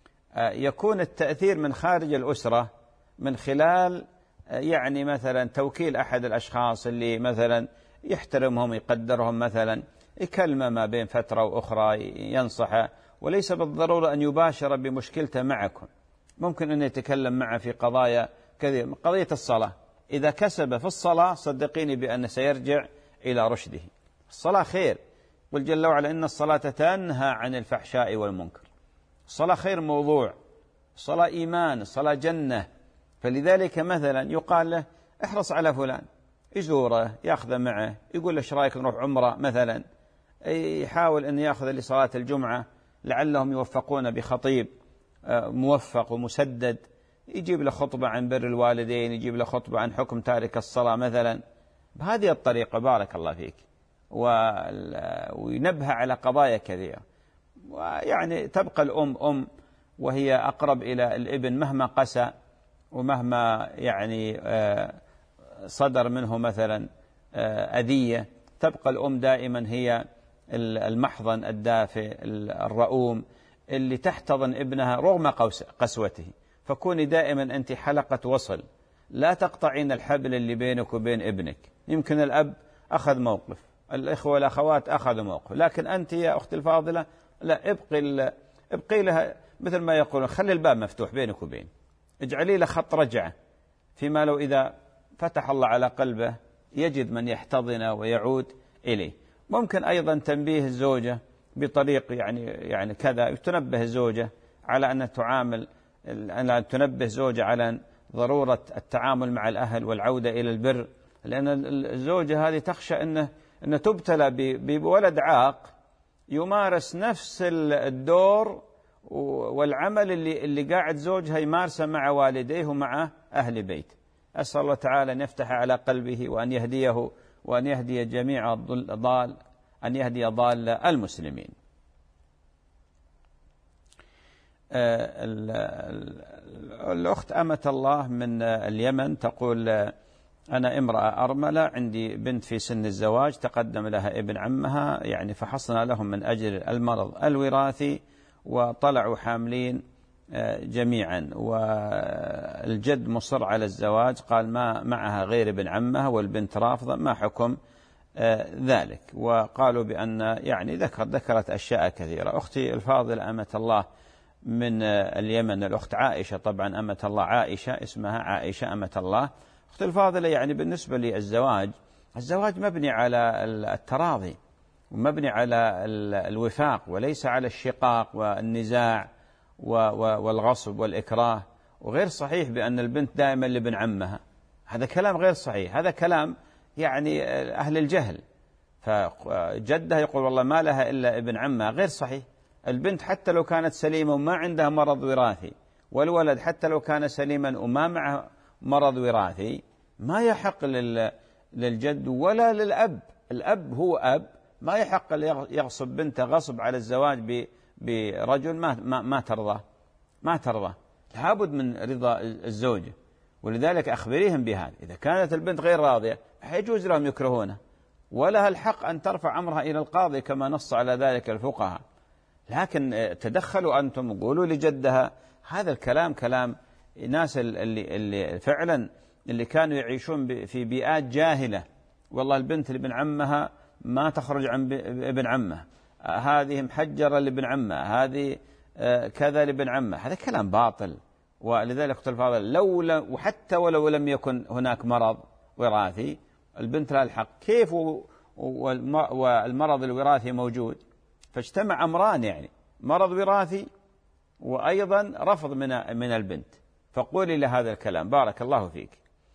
يكون التأثير من خارج الأسرة من خلال يعني مثلا توكيل أحد الأشخاص اللي مثلا يحترمهم يقدرهم، مثلا يكلمه ما بين فترة وأخرى ينصحه، وليس بالضرورة أن يباشر بمشكلته معكم. ممكن أن يتكلم معه في قضايا كثيرة. قضية الصلاة، إذا كسب في الصلاة صدقيني بأن سيرجع إلى رشده. الصلاة خير، قل جل وعلا إن الصلاة تنهى عن الفحشاء والمنكر. الصلاة خير موضوع، الصلاة إيمان، الصلاة جنة. فلذلك مثلا يقال له احرص على فلان، يزوره، يأخذ معه، يقول له ايش رايك نروح عمرة مثلا، يحاول أن يأخذ لصلاة الجمعة، لعلهم يوفقون بخطيب موفق ومسدد، يجيب له خطبة عن بر الوالدين، يجيب له خطبة عن حكم تارك الصلاة مثلا. بهذه الطريقة بارك الله فيك، وينبه على قضايا كثيرة. ويعني تبقى الأم أم وهي أقرب إلى الابن مهما قسى ومهما يعني صدر منه مثلا أذية، تبقى الأم دائما هي المحضن الدافئ الرؤوم اللي تحتضن ابنها رغم قسوته. فكوني دائما أنت حلقة وصل، لا تقطعين الحبل اللي بينك وبين ابنك. يمكن الأب أخذ موقف، الإخوة والأخوات أخذوا موقف، لكن أنت يا أختي الفاضلة لا، ابقي ابقي لها مثل ما يقولون، خلي الباب مفتوح بينك وبين، اجعلي له خط رجعة، فيما لو إذا فتح الله على قلبه يجد من يحتضنه ويعود إليه. ممكن أيضا تنبيه الزوجة بطريق يعني يعني كذا، تنبه الزوجة على أن تعامل أن تنبه زوجة على ضرورة التعامل مع الأهل والعودة إلى البر، لأن الزوجة هذه تخشى أنه أن تبتلى بولد عاق يمارس نفس الدور والعمل اللي اللي قاعد زوجها يمارسه مع والديه ومع أهل بيت. أسأل الله تعالى أن يفتح على قلبه وأن يهديه وأن يهدي جميع الضال، أن يهدي ضال المسلمين. الأخت أمة الله من اليمن تقول: أنا امرأة أرملة، عندي بنت في سن الزواج، تقدم لها ابن عمها يعني فحصنا لهم من أجل المرض الوراثي وطلعوا حاملين جميعا، والجد مصر على الزواج، قال ما معها غير ابن عمها والبنت رافضة، ما حكم ذلك؟ وقالوا بأن يعني ذكر ذكرت أشياء كثيرة. أختي الفاضلة أمة الله من اليمن، الأخت عائشة، طبعا أمة الله عائشة، اسمها عائشة أمة الله. أختي الفاضلة يعني بالنسبة للزواج، الزواج مبني على التراضي ومبني على الوفاق وليس على الشقاق والنزاع والغصب والإكراه. وغير صحيح بأن البنت دائما لابن عمها، هذا كلام غير صحيح، هذا كلام يعني أهل الجهل. فجدها يقول والله ما لها إلا ابن عمها، غير صحيح. البنت حتى لو كانت سليمة وما عندها مرض وراثي، والولد حتى لو كان سليما وما معه مرض وراثي، ما يحق للجد ولا للأب. الأب هو أب، ما يحق يغصب بنته غصب على الزواج برجل ما ما ما ترضى ما ترضى لابد من رضا الزوجة. ولذلك أخبريهم بهذا، إذا كانت البنت غير راضية يجوز لهم يكرهونها، ولها الحق أن ترفع أمرها إلى القاضي كما نص على ذلك الفقهاء. لكن تدخلوا أنتم وقولوا لجدها، هذا الكلام كلام ناس اللي, اللي فعلا اللي كانوا يعيشون في بيئات جاهلة والله البنت لابن عمها ما تخرج عن ابن عمه، هذه محجرة لابن عمه، هذه كذا لابن عمه، هذا كلام باطل. ولذلك اختلف الفاضل لو لم وحتى ولو لم يكن هناك مرض وراثي البنت لها الحق. كيف والمرض الوراثي موجود؟ فاجتمع أمران، يعني مرض وراثي وأيضا رفض من من البنت. فقولي لهذا الكلام. بارك الله فيك.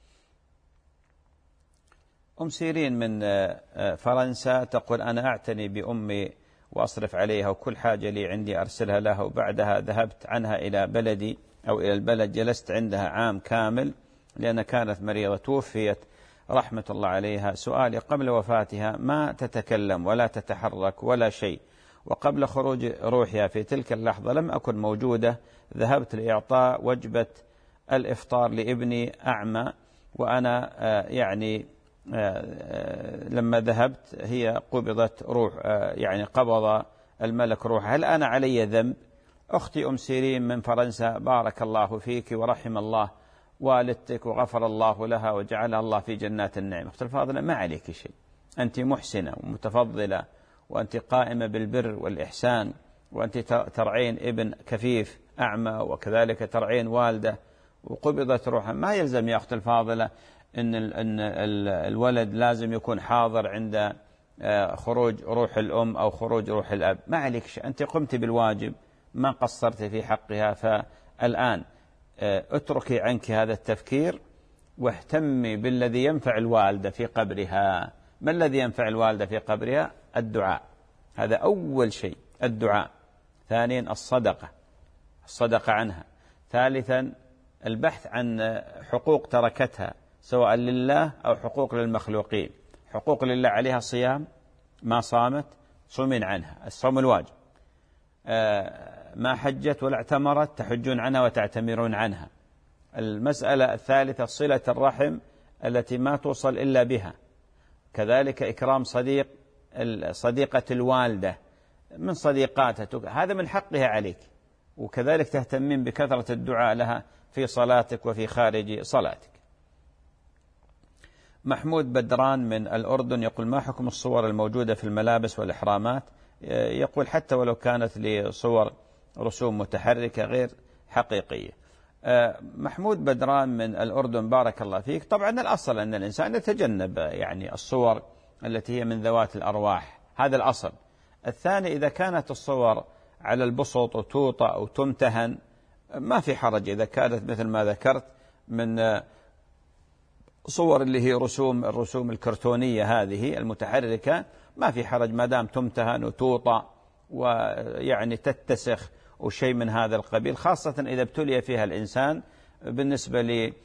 أم سيرين من فرنسا تقول: أنا أعتني بأمي وأصرف عليها وكل حاجة لي عندي أرسلها لها، وبعدها ذهبت عنها إلى بلدي أو إلى البلد، جلست عندها عام كامل لأنها كانت مريضة، توفيت رحمة الله عليها. سؤالي: قبل وفاتها ما تتكلم ولا تتحرك ولا شيء، وقبل خروج روحها في تلك اللحظة لم أكن موجودة. ذهبت لإعطاء وجبة الإفطار لابني أعمى، وأنا يعني لما ذهبت هي قبضت روح، يعني قبض الملك روحها. هل أنا علي ذنب؟ أختي أم سيرين من فرنسا، بارك الله فيك ورحم الله والدتك وغفر الله لها وجعلها الله في جنات النعيم. أختي الفاضلة، ما عليك شيء، أنت محسنة ومتفضلة، وأنت قائمة بالبر والإحسان، وأنت ترعين ابن كفيف أعمى، وكذلك ترعين والدة وقبضت روحها. ما يلزم يا أختي الفاضلة إن الولد لازم يكون حاضر عند خروج روح الأم أو خروج روح الأب. ما عليك شيء، أنت قمت بالواجب، ما قصرت في حقها. فالآن اتركي عنك هذا التفكير واهتمي بالذي ينفع الوالدة في قبرها. ما الذي ينفع الوالدة في قبرها؟ الدعاء، هذا أول شيء، الدعاء. ثانيا الصدقة، الصدقة عنها. ثالثا البحث عن حقوق تركتها سواء لله أو حقوق للمخلوقين. حقوق لله عليها صيام، ما صامت صومين عنها، الصوم الواجب. ما حجت ولا اعتمرت تحجون عنها وتعتمرون عنها. المسألة الثالثة صلة الرحم التي ما توصل إلا بها. كذلك إكرام صديق صديقة الوالدة من صديقاتها، هذا من حقها عليك. وكذلك تهتمين بكثرة الدعاء لها في صلاتك وفي خارج صلاتك. محمود بدران من الأردن يقول: ما حكم الصور الموجودة في الملابس والإحرامات؟ يقول: حتى ولو كانت لصور رسوم متحركة غير حقيقية. محمود بدران من الأردن، بارك الله فيك. طبعا الأصل أن الإنسان يتجنب يعني الصور التي هي من ذوات الأرواح، هذا الأصل. الثاني، إذا كانت الصور على البسط وتوطأ أو تمتهن ما في حرج. إذا كانت مثل ما ذكرت من صور اللي هي رسوم الرسوم الكرتونية هذه المتحركة ما في حرج، ما دام تمتهن وتوطأ ويعني تتسخ وشيء من هذا القبيل، خاصة إذا ابتلي فيها الإنسان. بالنسبة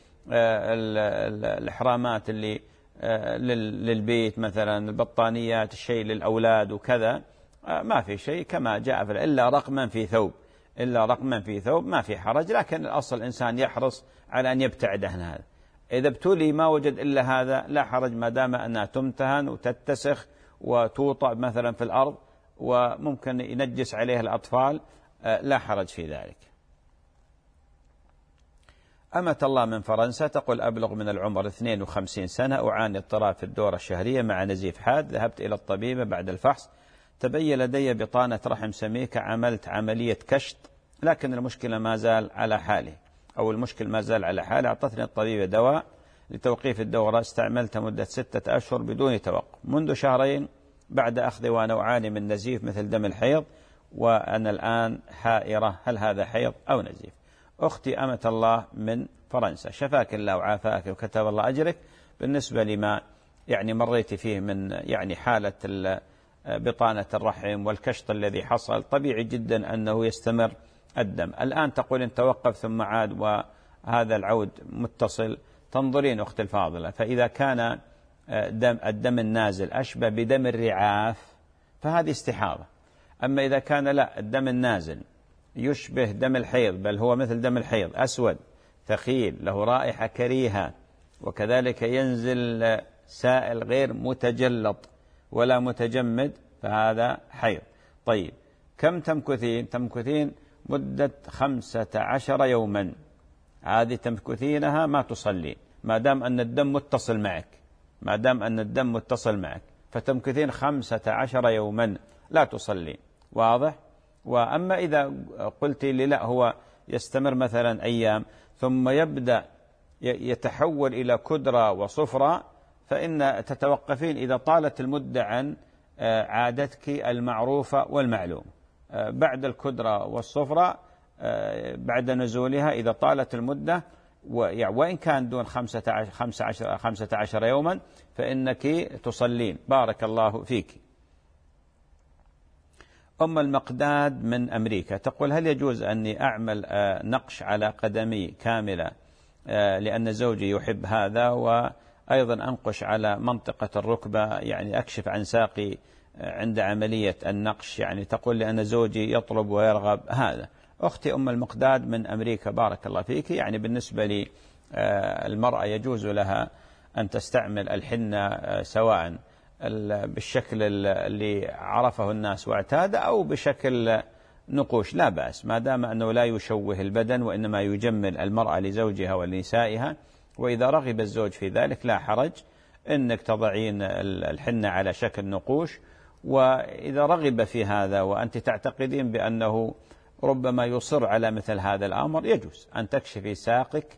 للإحرامات اللي للبيت مثلا، البطانيات، الشيء للأولاد وكذا، ما في شيء كما جاء في إلا رقما في ثوب، إلا رقما في ثوب ما في حرج. لكن الأصل الإنسان يحرص على أن يبتعد عن هذا. إذا ابتلي ما وجد إلا هذا لا حرج، ما دام أنها تمتهن وتتسخ وتوطأ مثلا في الأرض وممكن ينجس عليها الأطفال، لا حرج في ذلك. أمة الله من فرنسا تقول: أبلغ من العمر اثنين وخمسين سنة، أعاني اضطراب في الدورة الشهرية مع نزيف حاد. ذهبت إلى الطبيبة بعد الفحص، تبين لدي بطانة رحم سميكة، عملت عملية كشط، لكن المشكلة ما زال على حاله أو المشكل ما زال على حاله. أعطتني الطبيبة دواء لتوقيف الدورة، استعملته مدة ستة أشهر بدون توقف. منذ شهرين بعد أخذ وأنا أعاني من نزيف مثل دم الحيض، وأنا الآن حائرة هل هذا حيض أو نزيف. أختي أمة الله من فرنسا، شفاك الله وعافاك وكتب الله أجرك. بالنسبة لما يعني مريت فيه من يعني حالة بطانة الرحم والكشط الذي حصل، طبيعي جدا أنه يستمر الدم. الآن تقول إن توقف ثم عاد وهذا العود متصل. تنظرين أختي الفاضلة، فإذا كان دم الدم النازل أشبه بدم الرعاف فهذه استحاضة. أما إذا كان لا، الدم النازل يشبه دم الحيض، بل هو مثل دم الحيض، أسود ثقيل له رائحة كريهة، وكذلك ينزل سائل غير متجلط ولا متجمد، فهذا حيض. طيب كم تمكثين؟ تمكثين مدة خمسة عشر يوما، هذه تمكثينها ما تصلي ما دام أن الدم متصل معك. ما دام أن الدم متصل معك، فتمكثين خمسة عشر يوما لا تصلين. واضح؟ وأما إذا قلت لي لا هو يستمر مثلا أيام ثم يبدأ يتحول إلى كدرة وصفرة، فإن تتوقفين إذا طالت المدة عن عادتك المعروفة والمعلومة. بعد الكدرة والصفرة بعد نزولها إذا طالت المدة وإن كان دون خمسة عشر, خمسة عشر, خمسة عشر يوما فإنك تصلين. بارك الله فيك. أم المقداد من أمريكا تقول: هل يجوز أني أعمل نقش على قدمي كاملة لأن زوجي يحب هذا، وأيضا أنقش على منطقة الركبة، يعني أكشف عن ساقي عند عملية النقش، يعني تقول لأن زوجي يطلب ويرغب هذا. أختي أم المقداد من أمريكا بارك الله فيك، يعني بالنسبة لي المرأة يجوز لها أن تستعمل الحنة سواء بالشكل اللي عرفه الناس واعتاد أو بشكل نقوش، لا بأس ما دام أنه لا يشوه البدن وإنما يجمل المرأة لزوجها ولنسائها. وإذا رغب الزوج في ذلك لا حرج إنك تضعين الحنة على شكل نقوش. وإذا رغب في هذا وأنت تعتقدين بأنه ربما يصر على مثل هذا الأمر، يجوز أن تكشفي ساقك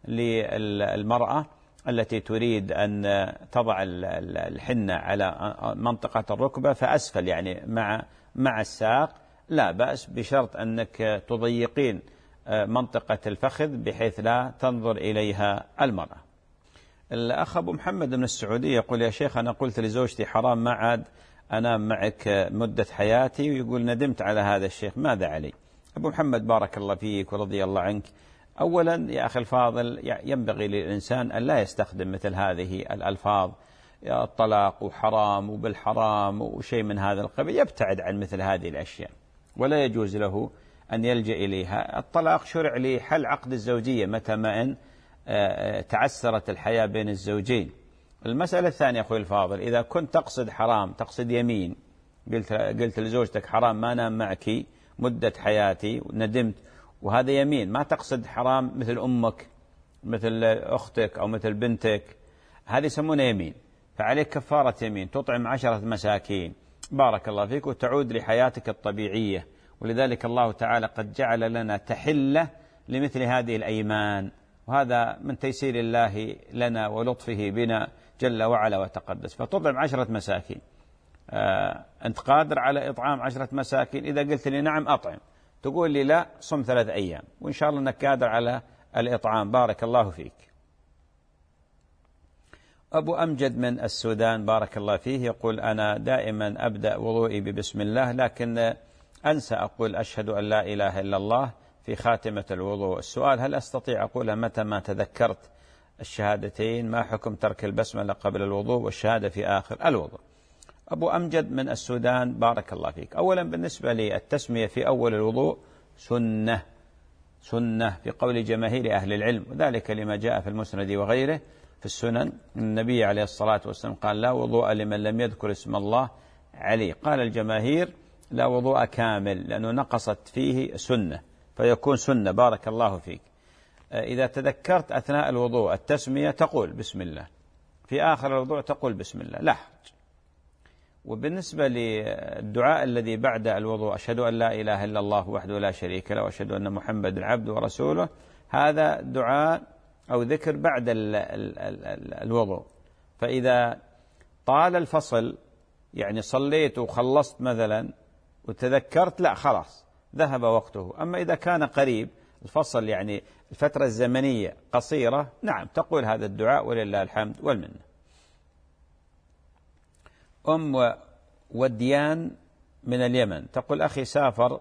للمرأة التي تريد أن تضع الحنة على منطقة الركبة فأسفل، يعني مع مع الساق، لا بأس، بشرط أنك تضيقين منطقة الفخذ بحيث لا تنظر إليها المرأة. الأخ أبو محمد من السعودية يقول: يا شيخ أنا قلت لزوجتي حرام ما عاد أنام معك مدة حياتي، ويقول ندمت على هذا الشيخ، ماذا علي؟ أبو محمد بارك الله فيك ورضي الله عنك، أولا يا أخي الفاضل ينبغي للإنسان أن لا يستخدم مثل هذه الألفاظ، الطلاق وحرام وبالحرام وشيء من هذا القبيل، يبتعد عن مثل هذه الأشياء ولا يجوز له أن يلجأ إليها. الطلاق شرع لحل عقد الزوجية متى ما أن تعسرت الحياة بين الزوجين. المسألة الثانية أخوي الفاضل، إذا كنت تقصد حرام تقصد يمين، قلت, قلت لزوجتك حرام ما نام معك مدة حياتي وندمت، وهذا يمين، ما تقصد حرام مثل أمك مثل أختك أو مثل بنتك، هذه يسمونه يمين، فعليك كفارة يمين، تطعم عشرة مساكين بارك الله فيك وتعود لحياتك الطبيعية. ولذلك الله تعالى قد جعل لنا تحلة لمثل هذه الأيمان، وهذا من تيسير الله لنا ولطفه بنا جل وعلا وتقدس. فتطعم عشرة مساكين، آه أنت قادر على إطعام عشرة مساكين، إذا قلت لي نعم أطعم، تقول لي لا صم ثلاث أيام، وإن شاء الله أنك قادر على الإطعام بارك الله فيك. أبو أمجد من السودان بارك الله فيه يقول: أنا دائما أبدأ وضوئي ببسم الله، لكن أنسى أقول أشهد أن لا إله إلا الله في خاتمة الوضوء. السؤال: هل أستطيع أقولها متى ما تذكرت الشهادتين؟ ما حكم ترك البسملة قبل الوضوء والشهادة في آخر الوضوء؟ أبو أمجد من السودان بارك الله فيك، أولا بالنسبة للتسمية في أول الوضوء سنة سنة في قول جماهير أهل العلم، وذلك لما جاء في المسند وغيره في السنن. النبي عليه الصلاة والسلام قال: لا وضوء لمن لم يذكر اسم الله عليه. قال الجماهير: لا وضوء كامل لأنه نقصت فيه سنة، فيكون سنة بارك الله فيك. إذا تذكرت أثناء الوضوء التسمية تقول بسم الله، في آخر الوضوء تقول بسم الله، لا حرج. وبالنسبة للدعاء الذي بعد الوضوء: أشهد أن لا إله إلا الله وحده لا شريك له وأشهد أن محمد عبده ورسوله، هذا دعاء أو ذكر بعد ال ال ال الوضوء. فإذا طال الفصل، يعني صليت وخلصت مثلا وتذكرت، لا خلاص ذهب وقته. أما إذا كان قريب الفصل، يعني الفترة الزمنية قصيرة، نعم تقول هذا الدعاء ولله الحمد والمنة. أم وديان من اليمن تقول: أخي سافر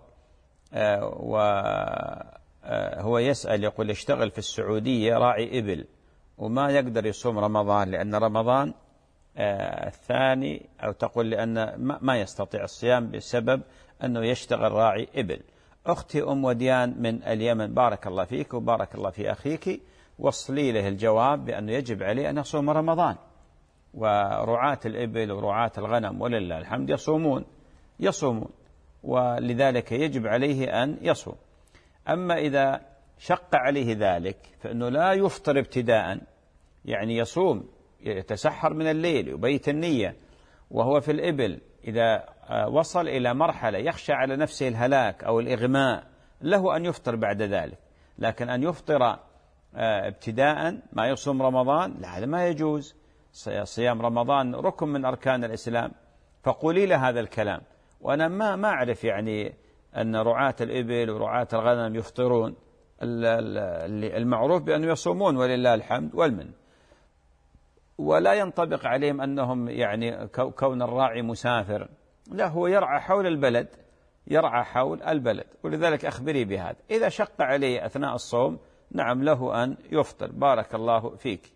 وهو يسأل يقول يشتغل في السعودية راعي إبل وما يقدر يصوم رمضان لأن رمضان الثاني، أو تقول لأن ما يستطيع الصيام بسبب أنه يشتغل راعي إبل. أختي أم وديان من اليمن بارك الله فيك وبارك الله في أخيك، وصلي له الجواب بأنه يجب عليه أن يصوم رمضان، ورعاة الإبل ورعاة الغنم ولله الحمد يصومون يصومون ولذلك يجب عليه أن يصوم. أما إذا شق عليه ذلك فإنه لا يفطر ابتداء، يعني يصوم يتسحر من الليل يبيت النية وهو في الإبل، إذا وصل إلى مرحلة يخشى على نفسه الهلاك أو الإغماء له أن يفطر بعد ذلك، لكن أن يفطر ابتداء ما يصوم رمضان لا، هذا ما يجوز. صيام رمضان ركن من أركان الإسلام، فقولي له هذا الكلام. وأنا ما ما أعرف يعني أن رعاة الإبل ورعاة الغنم يفطرون، المعروف بأنه يصومون ولله الحمد والمن، ولا ينطبق عليهم أنهم يعني كون الراعي مسافر، لا، هو يرعى حول البلد، يرعى حول البلد. ولذلك أخبري بهذا، إذا شق عليه أثناء الصوم نعم له أن يفطر. بارك الله فيك.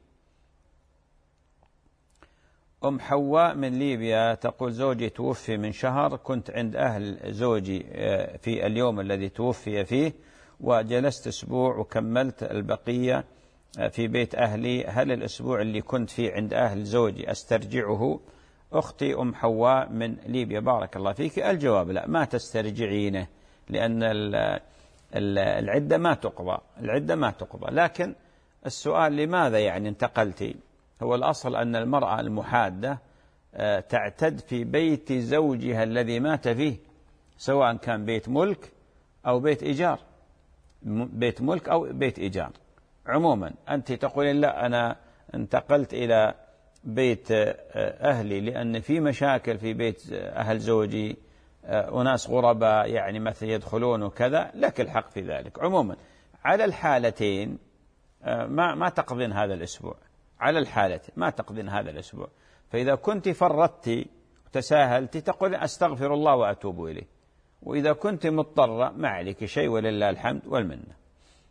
أم حواء من ليبيا تقول زوجي توفي من شهر، كنت عند أهل زوجي في اليوم الذي توفي فيه وجلست أسبوع وكملت البقية في بيت أهلي، هل الأسبوع اللي كنت فيه عند أهل زوجي أسترجعه؟ أختي أم حواء من ليبيا بارك الله فيك، الجواب لا، ما تسترجعينه، لأن العدة ما تقضى، العدة ما تقضى. لكن السؤال لماذا يعني انتقلتي؟ هو الأصل أن المرأة المحادة تعتد في بيت زوجها الذي مات فيه، سواء كان بيت ملك أو بيت إيجار، بيت ملك أو بيت إيجار. عموما أنت تقولين لا أنا انتقلت إلى بيت أهلي لأن في مشاكل في بيت أهل زوجي، أناس غرباء يعني مثل يدخلون وكذا، لك الحق في ذلك. عموما على الحالتين ما ما تقضين هذا الأسبوع، على الحالتين ما تقضين هذا الأسبوع. فإذا كنت فرطتي وتساهلتي تقول أستغفر الله وأتوب إليه، وإذا كنت مضطرة ما عليك شيء ولله الحمد والمنة.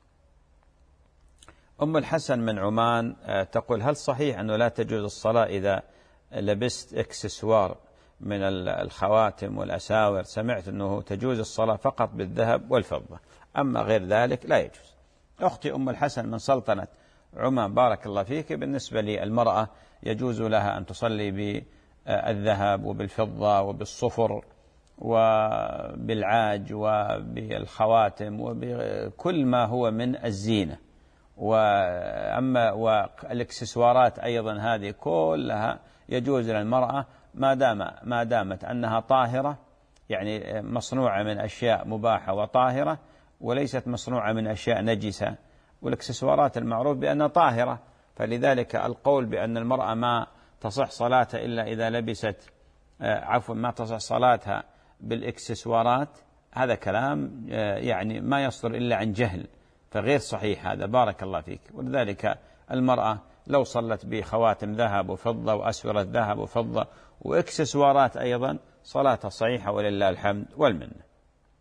أم الحسن من عمان تقول هل صحيح أنه لا تجوز الصلاة إذا لبست إكسسوار من الخواتم والأساور؟ سمعت أنه تجوز الصلاة فقط بالذهب والفضة، أما غير ذلك لا يجوز. أختي أم الحسن من سلطنة عمان بارك الله فيك، بالنسبة للمرأة يجوز لها أن تصلي بالذهب وبالفضة وبالصفر وبالعاج وبالخواتم وبكل ما هو من الزينة. وأما والإكسسوارات أيضا هذه كلها يجوز للمرأة ما دام ما دامت أنها طاهرة، يعني مصنوعة من أشياء مباحة وطاهرة وليست مصنوعة من أشياء نجسة. والإكسسوارات المعروف بأنها طاهرة، فلذلك القول بأن المرأة ما تصح صلاتها إلا إذا لبست عفوا ما تصح صلاتها بالإكسسوارات، هذا كلام يعني ما يصدر إلا عن جهل، فغير صحيح هذا بارك الله فيك. ولذلك المرأة لو صلت بخواتم ذهب وفضة وأسورة ذهب وفضة وإكسسوارات أيضا صلاتها صحيحة ولله الحمد والمنة.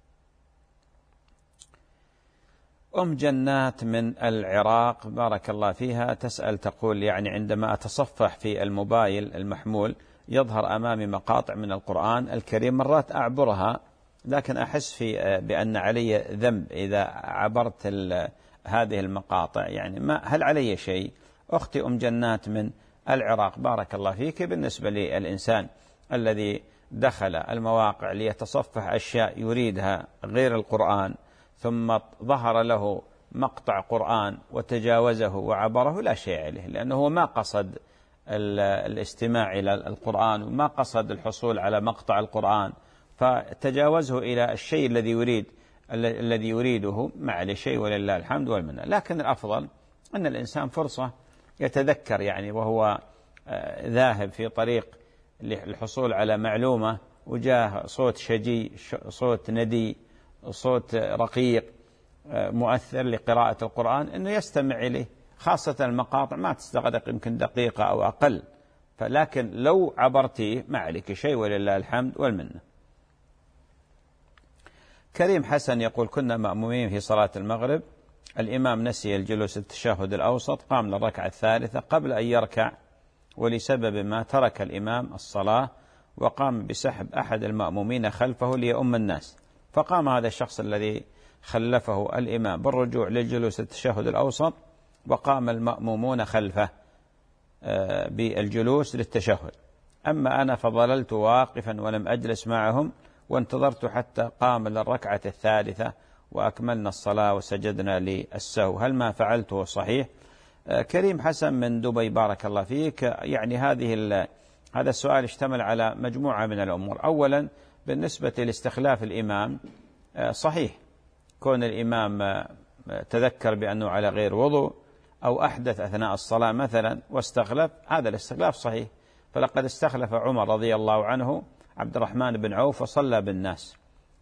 أم جنات من العراق بارك الله فيها تسأل تقول يعني عندما أتصفح في الموبايل المحمول يظهر أمامي مقاطع من القرآن الكريم، مرات أعبرها لكن أحس في بأن علي ذنب إذا عبرت هذه المقاطع، يعني ما هل علي شيء؟ أختي أم جنات من العراق بارك الله فيك، بالنسبة للإنسان الذي دخل المواقع ليتصفح أشياء يريدها غير القرآن ثم ظهر له مقطع قرآن وتجاوزه وعبره لا شيء عليه، لأنه ما قصد الاستماع إلى القرآن وما قصد الحصول على مقطع القرآن، فتجاوزه إلى الشيء الذي يريد الذي يريده ما عليه شيء ولله الحمد والمنة. لكن الأفضل أن الإنسان فرصة يتذكر يعني وهو ذاهب في طريق للحصول على معلومة وجاه صوت شجي، صوت ندي، صوت رقيق مؤثر لقراءة القرآن، أنه يستمع إليه، خاصة المقاطع ما تستغرق يمكن دقيقة أو أقل، فلكن لو عبرتيه ما عليك شيء ولله الحمد والمنة. كريم حسن يقول كنا مأمومين في صلاة المغرب، الإمام نسي الجلوس التشهد الأوسط، قام للركعة الثالثة قبل أن يركع ولسبب ما ترك الإمام الصلاة وقام بسحب أحد المأمومين خلفه ليؤم الناس، فقام هذا الشخص الذي خلفه الإمام بالرجوع للجلوس التشهد الأوسط وقام المأمومون خلفه بالجلوس للتشهد. أما أنا فظللت واقفا ولم أجلس معهم وانتظرت حتى قام للركعة الثالثة وأكملنا الصلاة وسجدنا للسهو، هل ما فعلته صحيح؟ كريم حسن من دبي بارك الله فيك، يعني هذه هذا السؤال اشتمل على مجموعة من الأمور. أولا بالنسبة لاستخلاف الإمام، صحيح كون الإمام تذكر بأنه على غير وضوء أو أحدث أثناء الصلاة مثلا واستخلف، هذا الاستخلاف صحيح. فلقد استخلف عمر رضي الله عنه عبد الرحمن بن عوف وصلى بالناس.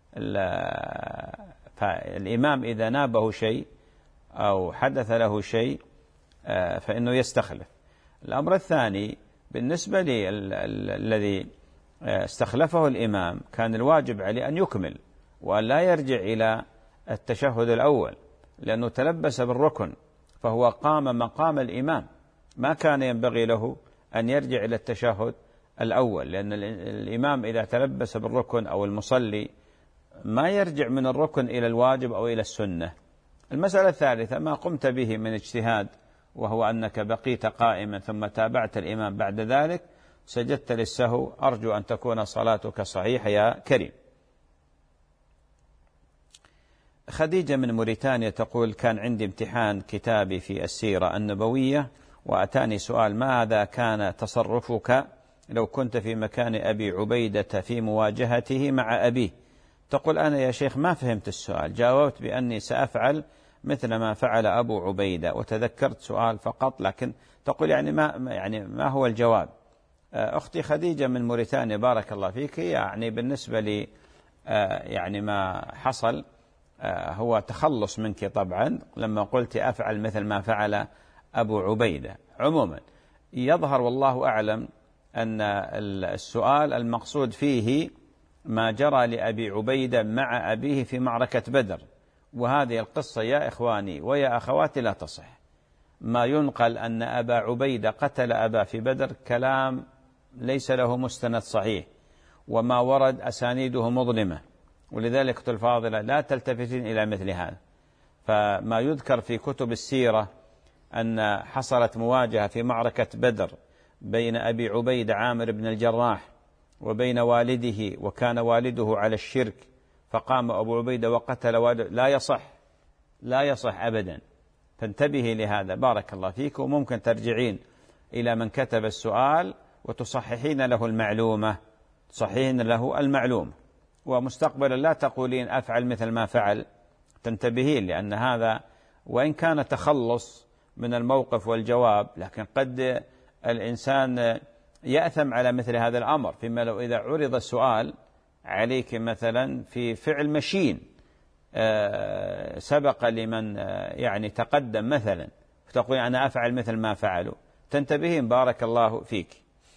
فالإمام إذا نابه شيء أو حدث له شيء فإنه يستخلف. الأمر الثاني بالنسبة للذي استخلفه الإمام، كان الواجب عليه أن يكمل وأن لا يرجع إلى التشهد الأول، لأنه تلبس بالركن فهو قام مقام الإمام، ما كان ينبغي له أن يرجع إلى التشهد الأول، لأن الإمام إذا تلبس بالركن أو المصلي ما يرجع من الركن إلى الواجب أو إلى السنة. المسألة الثالثة ما قمت به من اجتهاد، وهو أنك بقيت قائما ثم تابعت الإمام بعد ذلك سجدت للسهو، أرجو أن تكون صلاتك صحيحة يا كريم. خديجة من موريتانيا تقول: كان عندي امتحان كتابي في السيرة النبوية وأتاني سؤال: ماذا كان تصرفك لو كنت في مكان أبي عبيدة في مواجهته مع أبيه؟ تقول: أنا يا شيخ ما فهمت السؤال، جاوبت بأني سأفعل مثل ما فعل أبو عبيدة وتذكرت سؤال فقط، لكن تقول يعني ما يعني ما هو الجواب؟ أختي خديجة من موريتانيا بارك الله فيك، يعني بالنسبة لي يعني ما حصل هو تخلص منك طبعا لما قلت أفعل مثل ما فعل أبو عبيدة. عموما يظهر والله أعلم أن السؤال المقصود فيه ما جرى لأبي عبيدة مع أبيه في معركة بدر، وهذه القصة يا إخواني ويا أخواتي لا تصح. ما ينقل أن أبا عبيدة قتل أبا في بدر كلام ليس له مستند صحيح، وما ورد أسانيده مظلمة، ولذلك أختي الفاضلة لا تلتفتين إلى مثل هذا. فما يذكر في كتب السيرة أن حصلت مواجهة في معركة بدر بين أبي عبيدة عامر بن الجراح وبين والده، وكان والده على الشرك فقام أبو عبيدة وقتل والده، لا يصح لا يصح أبدا. فانتبهي لهذا بارك الله فيك، وممكن ترجعين إلى من كتب السؤال وتصححين له المعلومة، تصححين له المعلومة، ومستقبلا لا تقولين أفعل مثل ما فعل، تنتبهين، لأن هذا وإن كان تخلص من الموقف والجواب، لكن قد الإنسان يأثم على مثل هذا الأمر، فيما لو إذا عرض السؤال عليك مثلا في فعل مشين سبق لمن يعني تقدم مثلا، فتقول أنا أفعل مثل ما فعلوا، تنتبهين بارك الله فيك.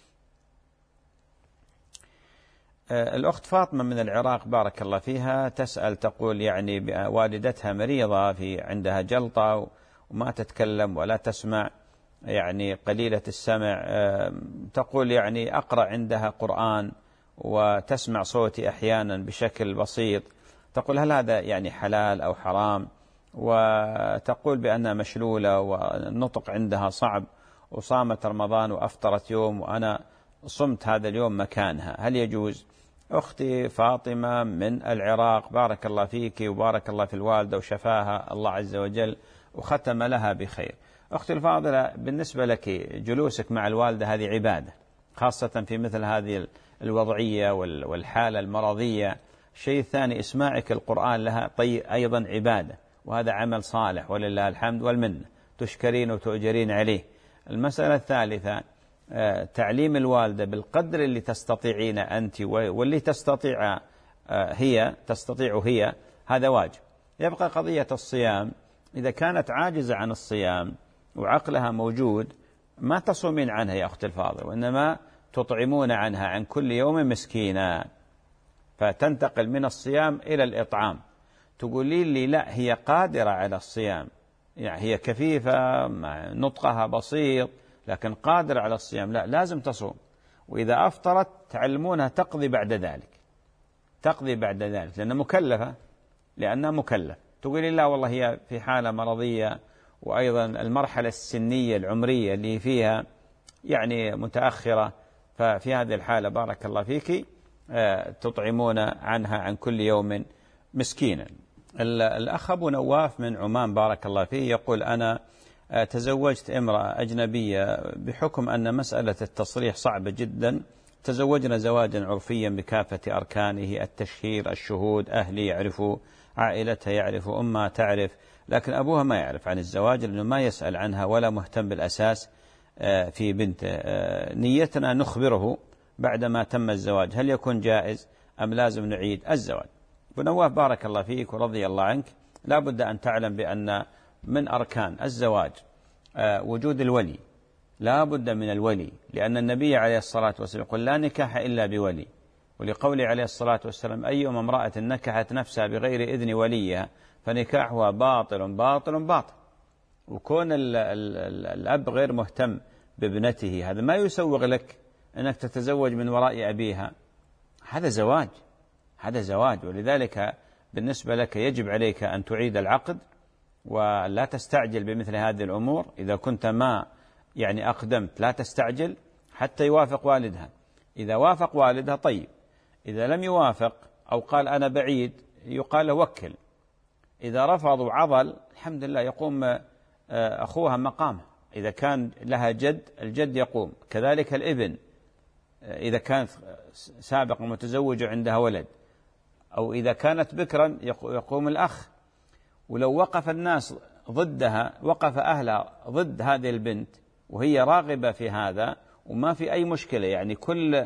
الأخت فاطمة من العراق بارك الله فيها تسأل، تقول يعني والدتها مريضة، في عندها جلطة وما تتكلم ولا تسمع، يعني قليلة السمع، تقول يعني أقرأ عندها قرآن وتسمع صوتي أحيانا بشكل بسيط، تقول هل هذا يعني حلال أو حرام؟ وتقول بأنها مشلولة والنطق عندها صعب، وصامت رمضان وأفطرت يوم وأنا صمت هذا اليوم مكانها، هل يجوز؟ أختي فاطمة من العراق بارك الله فيك وبارك الله في الوالدة وشفاها الله عز وجل وختم لها بخير. أختي الفاضلة، بالنسبة لك جلوسك مع الوالدة هذه عبادة، خاصة في مثل هذه الوضعية والحالة المرضية. الشيء الثاني إسماعك القرآن لها طي أيضا عبادة، وهذا عمل صالح ولله الحمد والمنة، تشكرين وتؤجرين عليه. المسألة الثالثة تعليم الوالدة بالقدر اللي تستطيعين أنت واللي تستطيع هي تستطيع هي، هذا واجب. يبقى قضية الصيام، إذا كانت عاجزة عن الصيام وعقلها موجود ما تصومين عنها يا أختي الفاضل، وإنما تطعمون عنها عن كل يوم مسكينا، فتنتقل من الصيام إلى الإطعام. تقولين لي لا هي قادرة على الصيام، يعني هي كفيفة نطقها بسيط لكن قادرة على الصيام، لا لازم تصوم، وإذا أفطرت تعلمونها تقضي بعد ذلك، تقضي بعد ذلك لأنها مكلفة، لأنها مكلف. تقولين لا والله هي في حالة مرضية، وأيضا المرحلة السنية العمرية اللي فيها يعني متأخرة، ففي هذه الحالة بارك الله فيك تطعمون عنها عن كل يوم مسكينا. الأخ أبو نواف من عمان بارك الله فيه يقول أنا تزوجت امرأة أجنبية بحكم أن مسألة التصريح صعبة جدا، تزوجنا زواجا عرفيا بكافة أركانه، التشهير، الشهود، أهلي يعرفوا، عائلتها يعرف، أمها تعرف، لكن أبوها ما يعرف عن الزواج لأنه ما يسأل عنها ولا مهتم بالأساس في بنته. نيتنا نخبره بعدما تم الزواج هل يكون جائز أم لازم نعيد الزواج. أبو نواف بارك الله فيك ورضي الله عنك، لا بد أن تعلم بأن من أركان الزواج وجود الولي، لا بد من الولي، لأن النبي عليه الصلاة والسلام يقول لا نكاح إلا بولي، ولقوله عليه الصلاة والسلام أيما امرأة نكحت نفسها بغير إذن وليها فنكاحها باطل باطل باطل. وكون ال ال ال الأب غير مهتم بابنته هذا ما يسوغ لك أنك تتزوج من وراء أبيها، هذا زواج، هذا زواج. ولذلك بالنسبة لك يجب عليك أن تعيد العقد ولا تستعجل بمثل هذه الأمور. إذا كنت ما يعني أقدمت لا تستعجل حتى يوافق والدها، إذا وافق والدها طيب، إذا لم يوافق أو قال أنا بعيد يقال له وكل، إذا رفضوا عضل الحمد لله يقوم أخوها مقامه، إذا كان لها جد الجد يقوم، كذلك الابن إذا كانت سابقا متزوجة عندها ولد، أو إذا كانت بكرا يقوم الأخ. ولو وقف الناس ضدها، وقف أهلها ضد هذه البنت وهي راغبة في هذا وما في أي مشكلة، يعني كل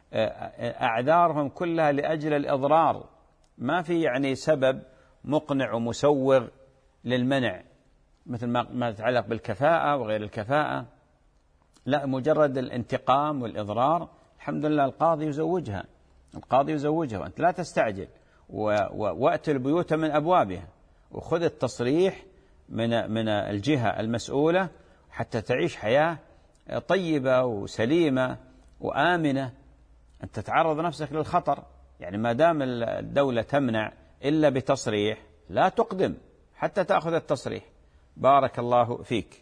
أعذارهم كلها لأجل الإضرار، ما في يعني سبب مقنع ومسوغ للمنع مثل ما يتعلق بالكفاءة وغير الكفاءة، لا مجرد الانتقام والإضرار. الحمد لله القاضي يزوجها، القاضي يزوجها، وأنت لا تستعجل، وأتي البيوت من أبوابها وخذ التصريح من من الجهة المسؤولة حتى تعيش حياة طيبة وسليمة وآمنة. أنت تتعرض نفسك للخطر، يعني ما دام الدولة تمنع إلا بتصريح لا تقدم حتى تأخذ التصريح. بارك الله فيك.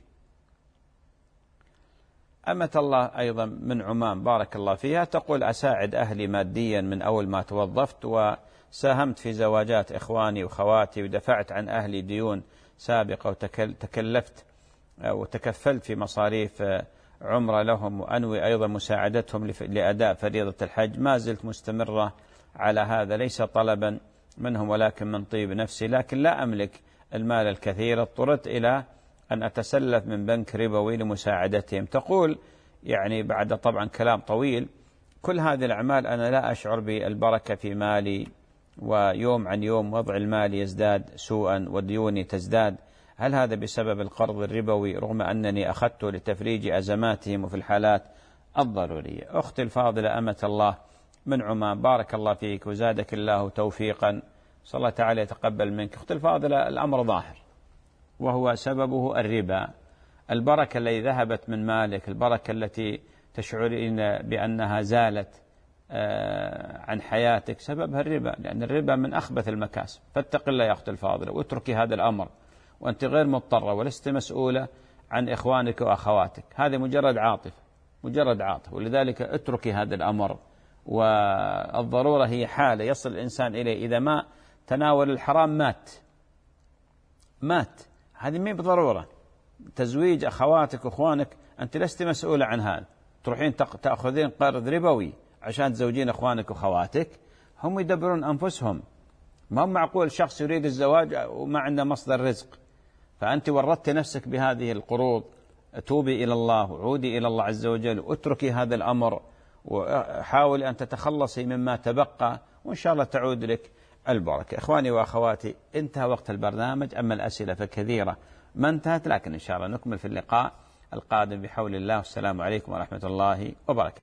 أمة الله أيضا من عمان بارك الله فيها تقول أساعد أهلي ماديا من أول ما توظفت، وساهمت في زواجات إخواني وخواتي، ودفعت عن أهلي ديون سابقة، وتكلفت وتكفلت في مصاريف عمرة لهم، وأنوي أيضا مساعدتهم لأداء فريضة الحج. ما زلت مستمرة على هذا، ليس طلبا منهم ولكن من طيب نفسي، لكن لا أملك المال الكثير، اضطررت إلى أن أتسلف من بنك ربوي لمساعدتهم. تقول يعني بعد طبعا كلام طويل، كل هذه الأعمال أنا لا أشعر بالبركة في مالي، ويوم عن يوم وضع المال يزداد سوءا وديوني تزداد. هل هذا بسبب القرض الربوي رغم أنني أخذته لتفريج أزماتهم وفي الحالات الضرورية؟ أختي الفاضلة أمة الله من عمان بارك الله فيك وزادك الله توفيقا، صلى الله تعالى يتقبل منك. أختي الفاضلة الأمر ظاهر وهو سببه الربا. البركة التي ذهبت من مالك، البركة التي تشعرين بأنها زالت عن حياتك سببها الربا، لأن الربا من أخبث المكاسب. فاتق الله يا أختي الفاضلة واتركي هذا الأمر، وأنت غير مضطرة ولست مسؤولة عن إخوانك وأخواتك، هذه مجرد عاطفة، مجرد عاطفة، ولذلك اتركي هذا الأمر. والضرورة هي حالة يصل الإنسان إليه، إذا ما تناول الحرام مات مات، هذه مين بضرورة. تزويج أخواتك وأخوانك أنت لست مسؤولة عن هذا، تروحين تأخذين قرض ربوي عشان تزوجين أخوانك وأخواتك، هم يدبرون أنفسهم. ما هو معقول شخص يريد الزواج وما عنده مصدر رزق، فأنت وردت نفسك بهذه القروض. توبي إلى الله وعودي إلى الله عز وجل، واتركي هذا الأمر، وحاولي أن تتخلصي مما تبقى، وإن شاء الله تعود لك البركة. إخواني وأخواتي انتهى وقت البرنامج، أما الأسئلة فكثيرة ما انتهت، لكن إن شاء الله نكمل في اللقاء القادم بحول الله. والسلام عليكم ورحمة الله وبركاته.